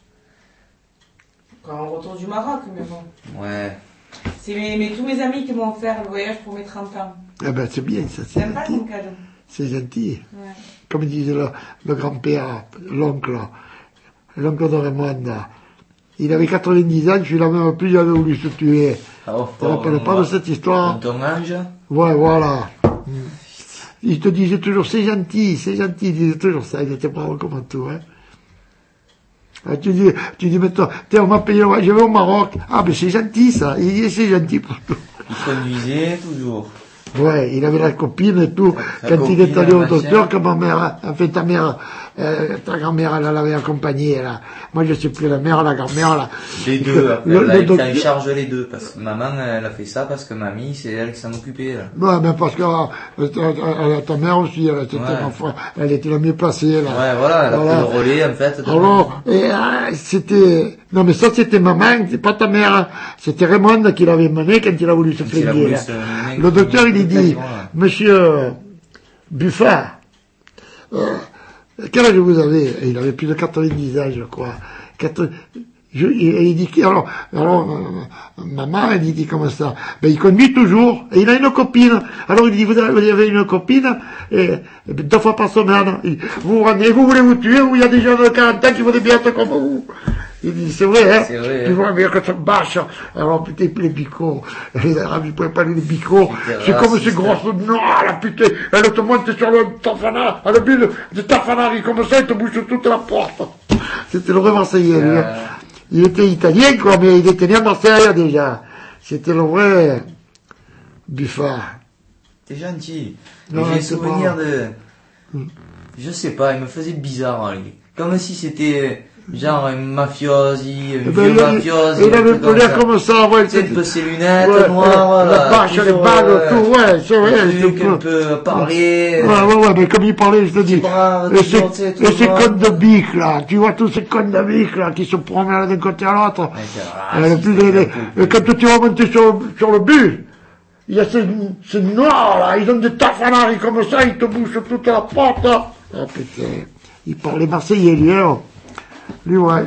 Quand on retourne du Maroc, mais bon. Ouais. C'est tous mes amis qui m'ont offert le voyage pour mes 30 ans. Ah ben, c'est bien, ça, c'est sympa gentil. comme cadeau. C'est gentil. Ouais. Comme disait le grand-père, l'oncle de Raymond. Il avait 90 ans, je suis la même plus, il avait voulu se tuer. Oh, Tu ne te rappelles pas de cette histoire? Ton ange? Ouais, voilà. Il te disait toujours, c'est gentil, il disait toujours ça, il était bravo comme tout, hein. Ah, tu dis, mais toi, on m'a payé, je vais au Maroc. Ah, mais c'est gentil, ça. Il dit, c'est gentil pour tout. Il conduisait toujours. Ouais, il avait la copine et tout. Quand il est allé au docteur, que ma mère, en fait, ta grand-mère, elle l'avait accompagné, là. Moi, je sais plus, la mère, la grand-mère, là. Les deux, après, ça charge les deux, parce que maman, elle a fait ça parce que mamie, c'est elle qui s'en occupait, là. Ouais, mais parce que, ta mère aussi, elle était la mieux placée, là. Ouais, voilà, elle a pris le relais, en fait. Alors, c'était, non, mais ça, c'était maman, c'est pas ta mère. C'était Raymond qui l'avait mené quand il a voulu se flinguer, là. Le docteur, il dit, monsieur Buffard, quel âge vous avez? Il avait plus de 90 ans, je crois. Il dit, alors, maman, elle dit, comment ça? Ben, il conduit toujours, et il a une copine. Alors, il dit, vous avez une copine, et 2 fois par semaine. Vous voulez vous tuer, ou il y a des gens de 40 ans qui vont bien être comme vous? Il dit, c'est vrai, hein? C'est vrai. Tu vois bien que ça bâche. Alors, putain, les bicots. Les Arabes, ils pouvaient pas aller les bicots. C'est comme ces grosses, non, la putain, elle te monte sur le tafanard, à le but de tafanard, comme ça, il te bouge toute la porte. C'était le vrai Marseillais, lui. Il était italien, quoi, mais il était né à Marseille, déjà. C'était le vrai Buffard. T'es gentil. Non, j'ai souvenir de... Je sais pas, il me faisait bizarre, lui. Comme si c'était... genre un mafiosi, un vieux mafiosi. Il avait pas l'air comme ça, ouais. Tu sais, un peu ses lunettes noires, la bâche, les bagues, tout, ouais, c'est vrai. Un peu parler. Ouais, mais comme il parlait, je te dis. Et ces connes de bic, là, tu vois tous ces connes de bic, là, qui se promènent d'un côté à l'autre. Et quand tu vas monter sur le bus, il y a ces noirs, là, ils ont des tafanari comme ça, ils te bouchent toute la porte. Ah, putain. Il parlait marseillais, lui, hein. Lui, ouais.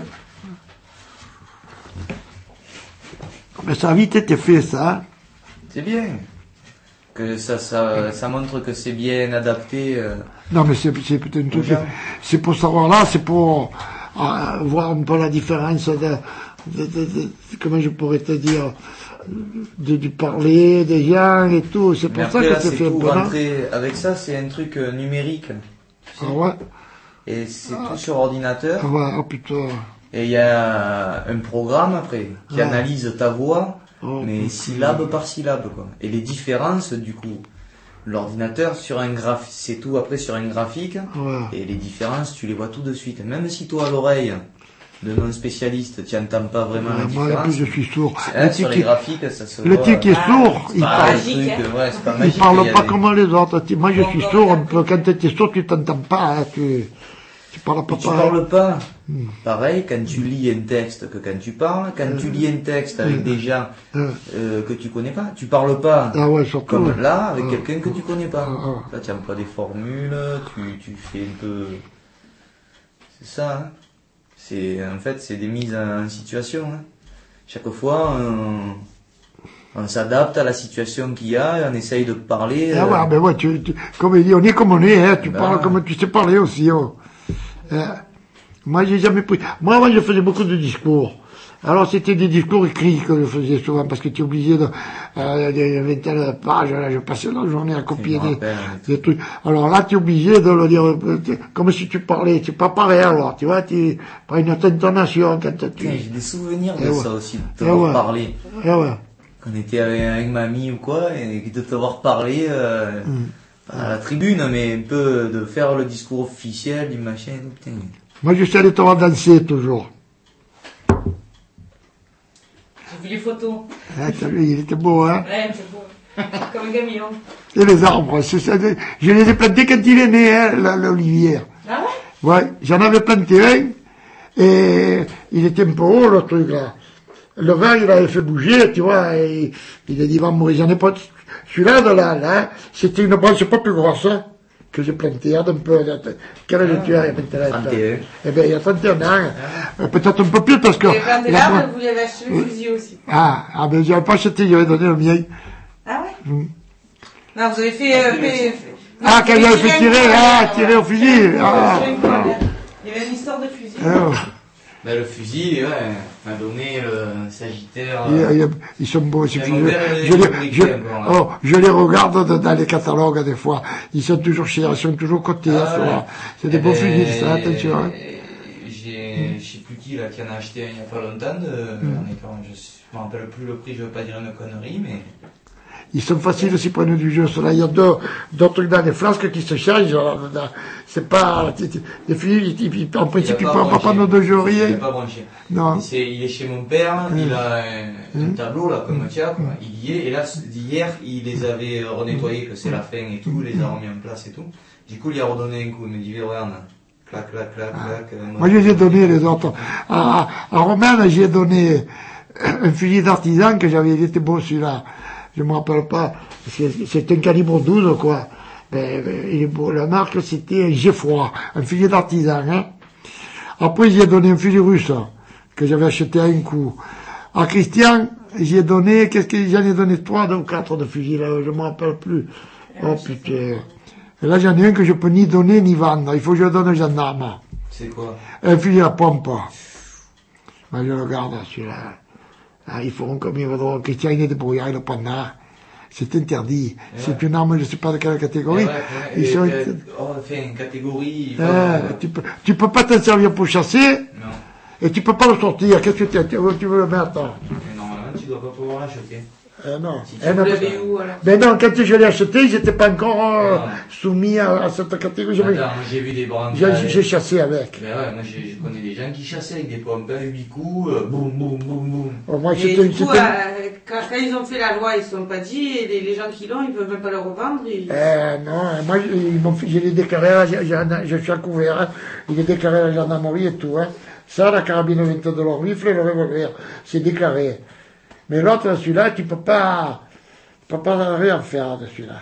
Mais ça a vite été fait, ça. C'est bien. que ça montre que c'est bien adapté. Non, mais c'est peut-être une truc. C'est pour savoir là, c'est pour voir un peu la différence de comment je pourrais te dire, du parler des gens et tout. C'est pour ça que c'est fait tout rentrer. Avec ça, c'est un truc numérique. Tu sais. Ah ouais. Et c'est tout sur ordinateur. Ah ouais, oh putain. Et il y a un programme après qui analyse ta voix, mais syllabe par syllabe, quoi. Et les différences, du coup, l'ordinateur sur un graphique, c'est tout après sur un graphique, et les différences, tu les vois tout de suite. Même si toi, à l'oreille de non-spécialiste, tu n'entends pas vraiment la différence. Moi, en plus, je suis sourd. Sur les graphiques, ça se voit. Le type qui est sourd, il parle. Il parle pas comme les autres. Moi, je suis sourd un peu. Quand tu es sourd, tu t'entends pas, hein, tu parles pas. Tu parles pas. Pareil, quand tu lis un texte que quand tu parles, quand tu lis un texte avec des gens que tu connais pas, tu parles pas. Ah ouais, surtout. Comme là, avec quelqu'un que tu connais pas. Là, tu emploies des formules, tu fais un peu. C'est ça, hein. En fait, c'est des mises en situation, hein. Chaque fois, on s'adapte à la situation qu'il y a et on essaye de parler. Ah ouais, ben ouais, comme il dit, on est comme on est, hein, tu parles comme tu sais parler aussi, oh. Moi, j'ai jamais pris. Moi, je faisais beaucoup de discours. Alors, c'était des discours écrits que je faisais souvent, parce que tu es obligé de, vingtaine de pages, là, je passais la journée à copier des trucs. Alors là, tu es obligé de le dire, comme si tu parlais, c'est pas pareil, alors, tu vois, tu prends une autre intonation quand tu... J'ai des souvenirs de ça aussi, de te voir parler. Quand on était avec mamie ou quoi, et de te voir parler, à la tribune, mais un peu de faire le discours officiel du machin et tout, putain. Moi, je suis allé te voir danser, toujours. J'ai vu les photos. Ah, t'as vu, il était beau, hein? Ouais, c'est beau. Comme un camion. Et les arbres, c'est ça, je les ai plantés quand il est né, hein, l'olivier. Ah ouais? Ouais, j'en avais planté un, et il était un peu haut, le truc, là. Le vent, il avait fait bouger, tu vois, et il a dit, va mourir, j'en ai pas, celui-là, de là, c'était une branche pas plus grosse, hein, que j'ai planté, un peu, quel âge tu as, il y a maintenant? 31. Eh ben, il y a 31 ans, peut-être un peu plus, parce que... Vous avez planté l'arbre, vous lui avez acheté le fusil aussi. Ah, ben, j'avais pas acheté, j'avais donné le mien. Ah ouais? Non, vous avez fait, quand j'avais fait tirer au fusil. Il y avait une histoire de fusil. Ben, le fusil, m'a donné le Sagittaire. Ils sont beaux, ces fusils. Je les regarde dans les catalogues, des fois. Ils sont toujours cotés, c'est des beaux fusils, ça, attention, hein. Je sais plus qui, là, qui en a acheté un il y a pas longtemps, je me rappelle plus le prix, je veux pas dire une connerie, mais... Ils sont faciles aussi pour nous du jeu. Il y a d'autres trucs dans les flasques qui se changent. C'est pas, les filles, en principe, ils ne peuvent pas nos deux jours rien. Il n'est pas branché. Non. Il est chez mon père, il a un tableau, là, comme tiens, il y est, et là, hier, il les avait renettoyés, que c'est la fin et tout, il les a remis en place et tout. Du coup, il a redonné un coup, il me dit, regarde, clac, clac, clac, clac. Moi, je les ai donné les autres. À Romain, j'ai donné un fusil d'artisan que j'avais, il était beau celui-là. Je me rappelle pas, c'est un calibre 12, quoi. Il est beau. La marque, c'était un Geffroy, un fusil d'artisan, hein. Après, j'ai donné un fusil russe, que j'avais acheté à un coup. À Christian, j'ai donné, j'en ai donné 3 ou 4 de fusils, là, je me rappelle plus. Oh, putain. Et là, j'en ai un que je peux ni donner, ni vendre. Il faut que je le donne au gendarme. C'est quoi? Un fusil à pompe. Ben, je le garde, celui-là. Ils feront comme ils voudront. Christian, il est débrouillard, il le prendra. C'est interdit. C'est une arme, je ne sais pas de quelle catégorie. Une catégorie. Tu peux pas t'en servir pour chasser. Non. Et tu peux pas le sortir. Qu'est-ce que tu veux le mettre? Mais normalement, tu dois pas pouvoir l'acheter. Non. Si tu l'avais où, alors? Mais non, quand je l'ai acheté, j'étais pas encore soumis à cette catégorie. Attends, moi j'ai vu des branches. J'ai chassé avec. Mais ouais, moi je connais des gens qui chassaient avec des pompes, 8 coups, boum, boum, boum, boum. Moi, et du coup, quand ils ont fait la loi, ils ne se sont pas dit, et les gens qui l'ont, ils ne peuvent même pas le revendre. Non, moi, je l'ai déclaré, je suis à couvert, hein. Il est déclaré à la gendarmerie et tout, hein. Ça, la carabine 22 de leur rifle et le revolver, c'est déclaré. Mais l'autre, celui-là, tu peux pas rien faire de celui-là.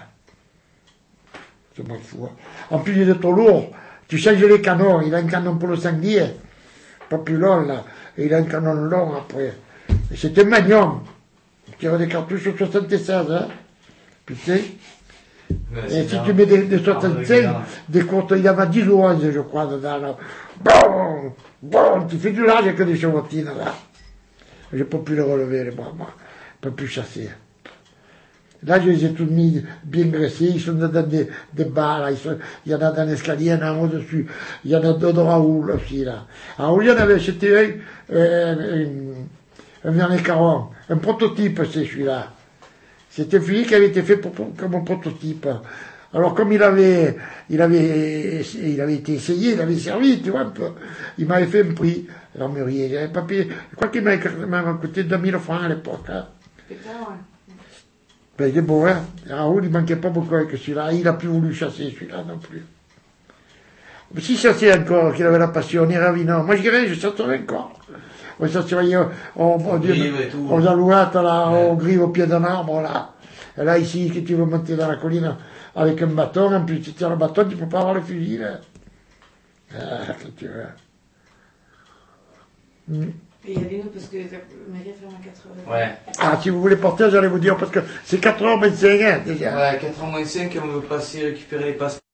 C'est moi fou. En plus, il est trop lourd. Tu changes les canons. Il a un canon pour le sanglier. Pas plus long, là. Et il a un canon long après. Et c'est un Magnum. Il tire des cartouches au 76, hein. Tu sais. Et si tu mets des 65, des courtes, il y en a 10 ou 11, je crois, dedans, là. Bon, bon, tu fais du large avec des chevauttines, là. J'ai pas pu les relever, les bras, moi. Je peux plus chasser. Là, je les ai tous mis bien graissés, ils sont dans des bars, là. Il y en a dans l'escalier, il y en a un au-dessus. Il y en a deux de Raoul aussi, là. À Raoul, il y en avait, c'était un Vernet Caron, un prototype, c'est celui-là. C'était celui qui avait été fait comme un prototype. Alors, comme il avait été essayé, il avait servi, tu vois, un peu. Il m'avait fait un prix, l'armurier. J'avais pas payé, je crois qu'il m'avait coûté 2000 francs à l'époque, hein. Putain, ouais. Ben, il est beau, hein. Raoul, il manquait pas beaucoup avec celui-là. Il a plus voulu chasser celui-là non plus. Mais si chassait encore, qu'il avait la passion, on irait à Vinon. Moi, je dirais, je chasserais encore. On chasserait aux alouettes, là, aux grives au pied d'un arbre, là. Et là, ici, que tu veux monter dans la colline avec un bâton, en plus, tu tiens le bâton, tu peux pas avoir le fusil, là. Ah, que tu veux. Et il y avait nous, parce que Marie ferme à 4h. Ouais. Ah, si vous voulez porter, j'allais vous dire, parce que c'est 4h25, hein, déjà. Ouais, 4h moins 5, on veut passer récupérer les passeports.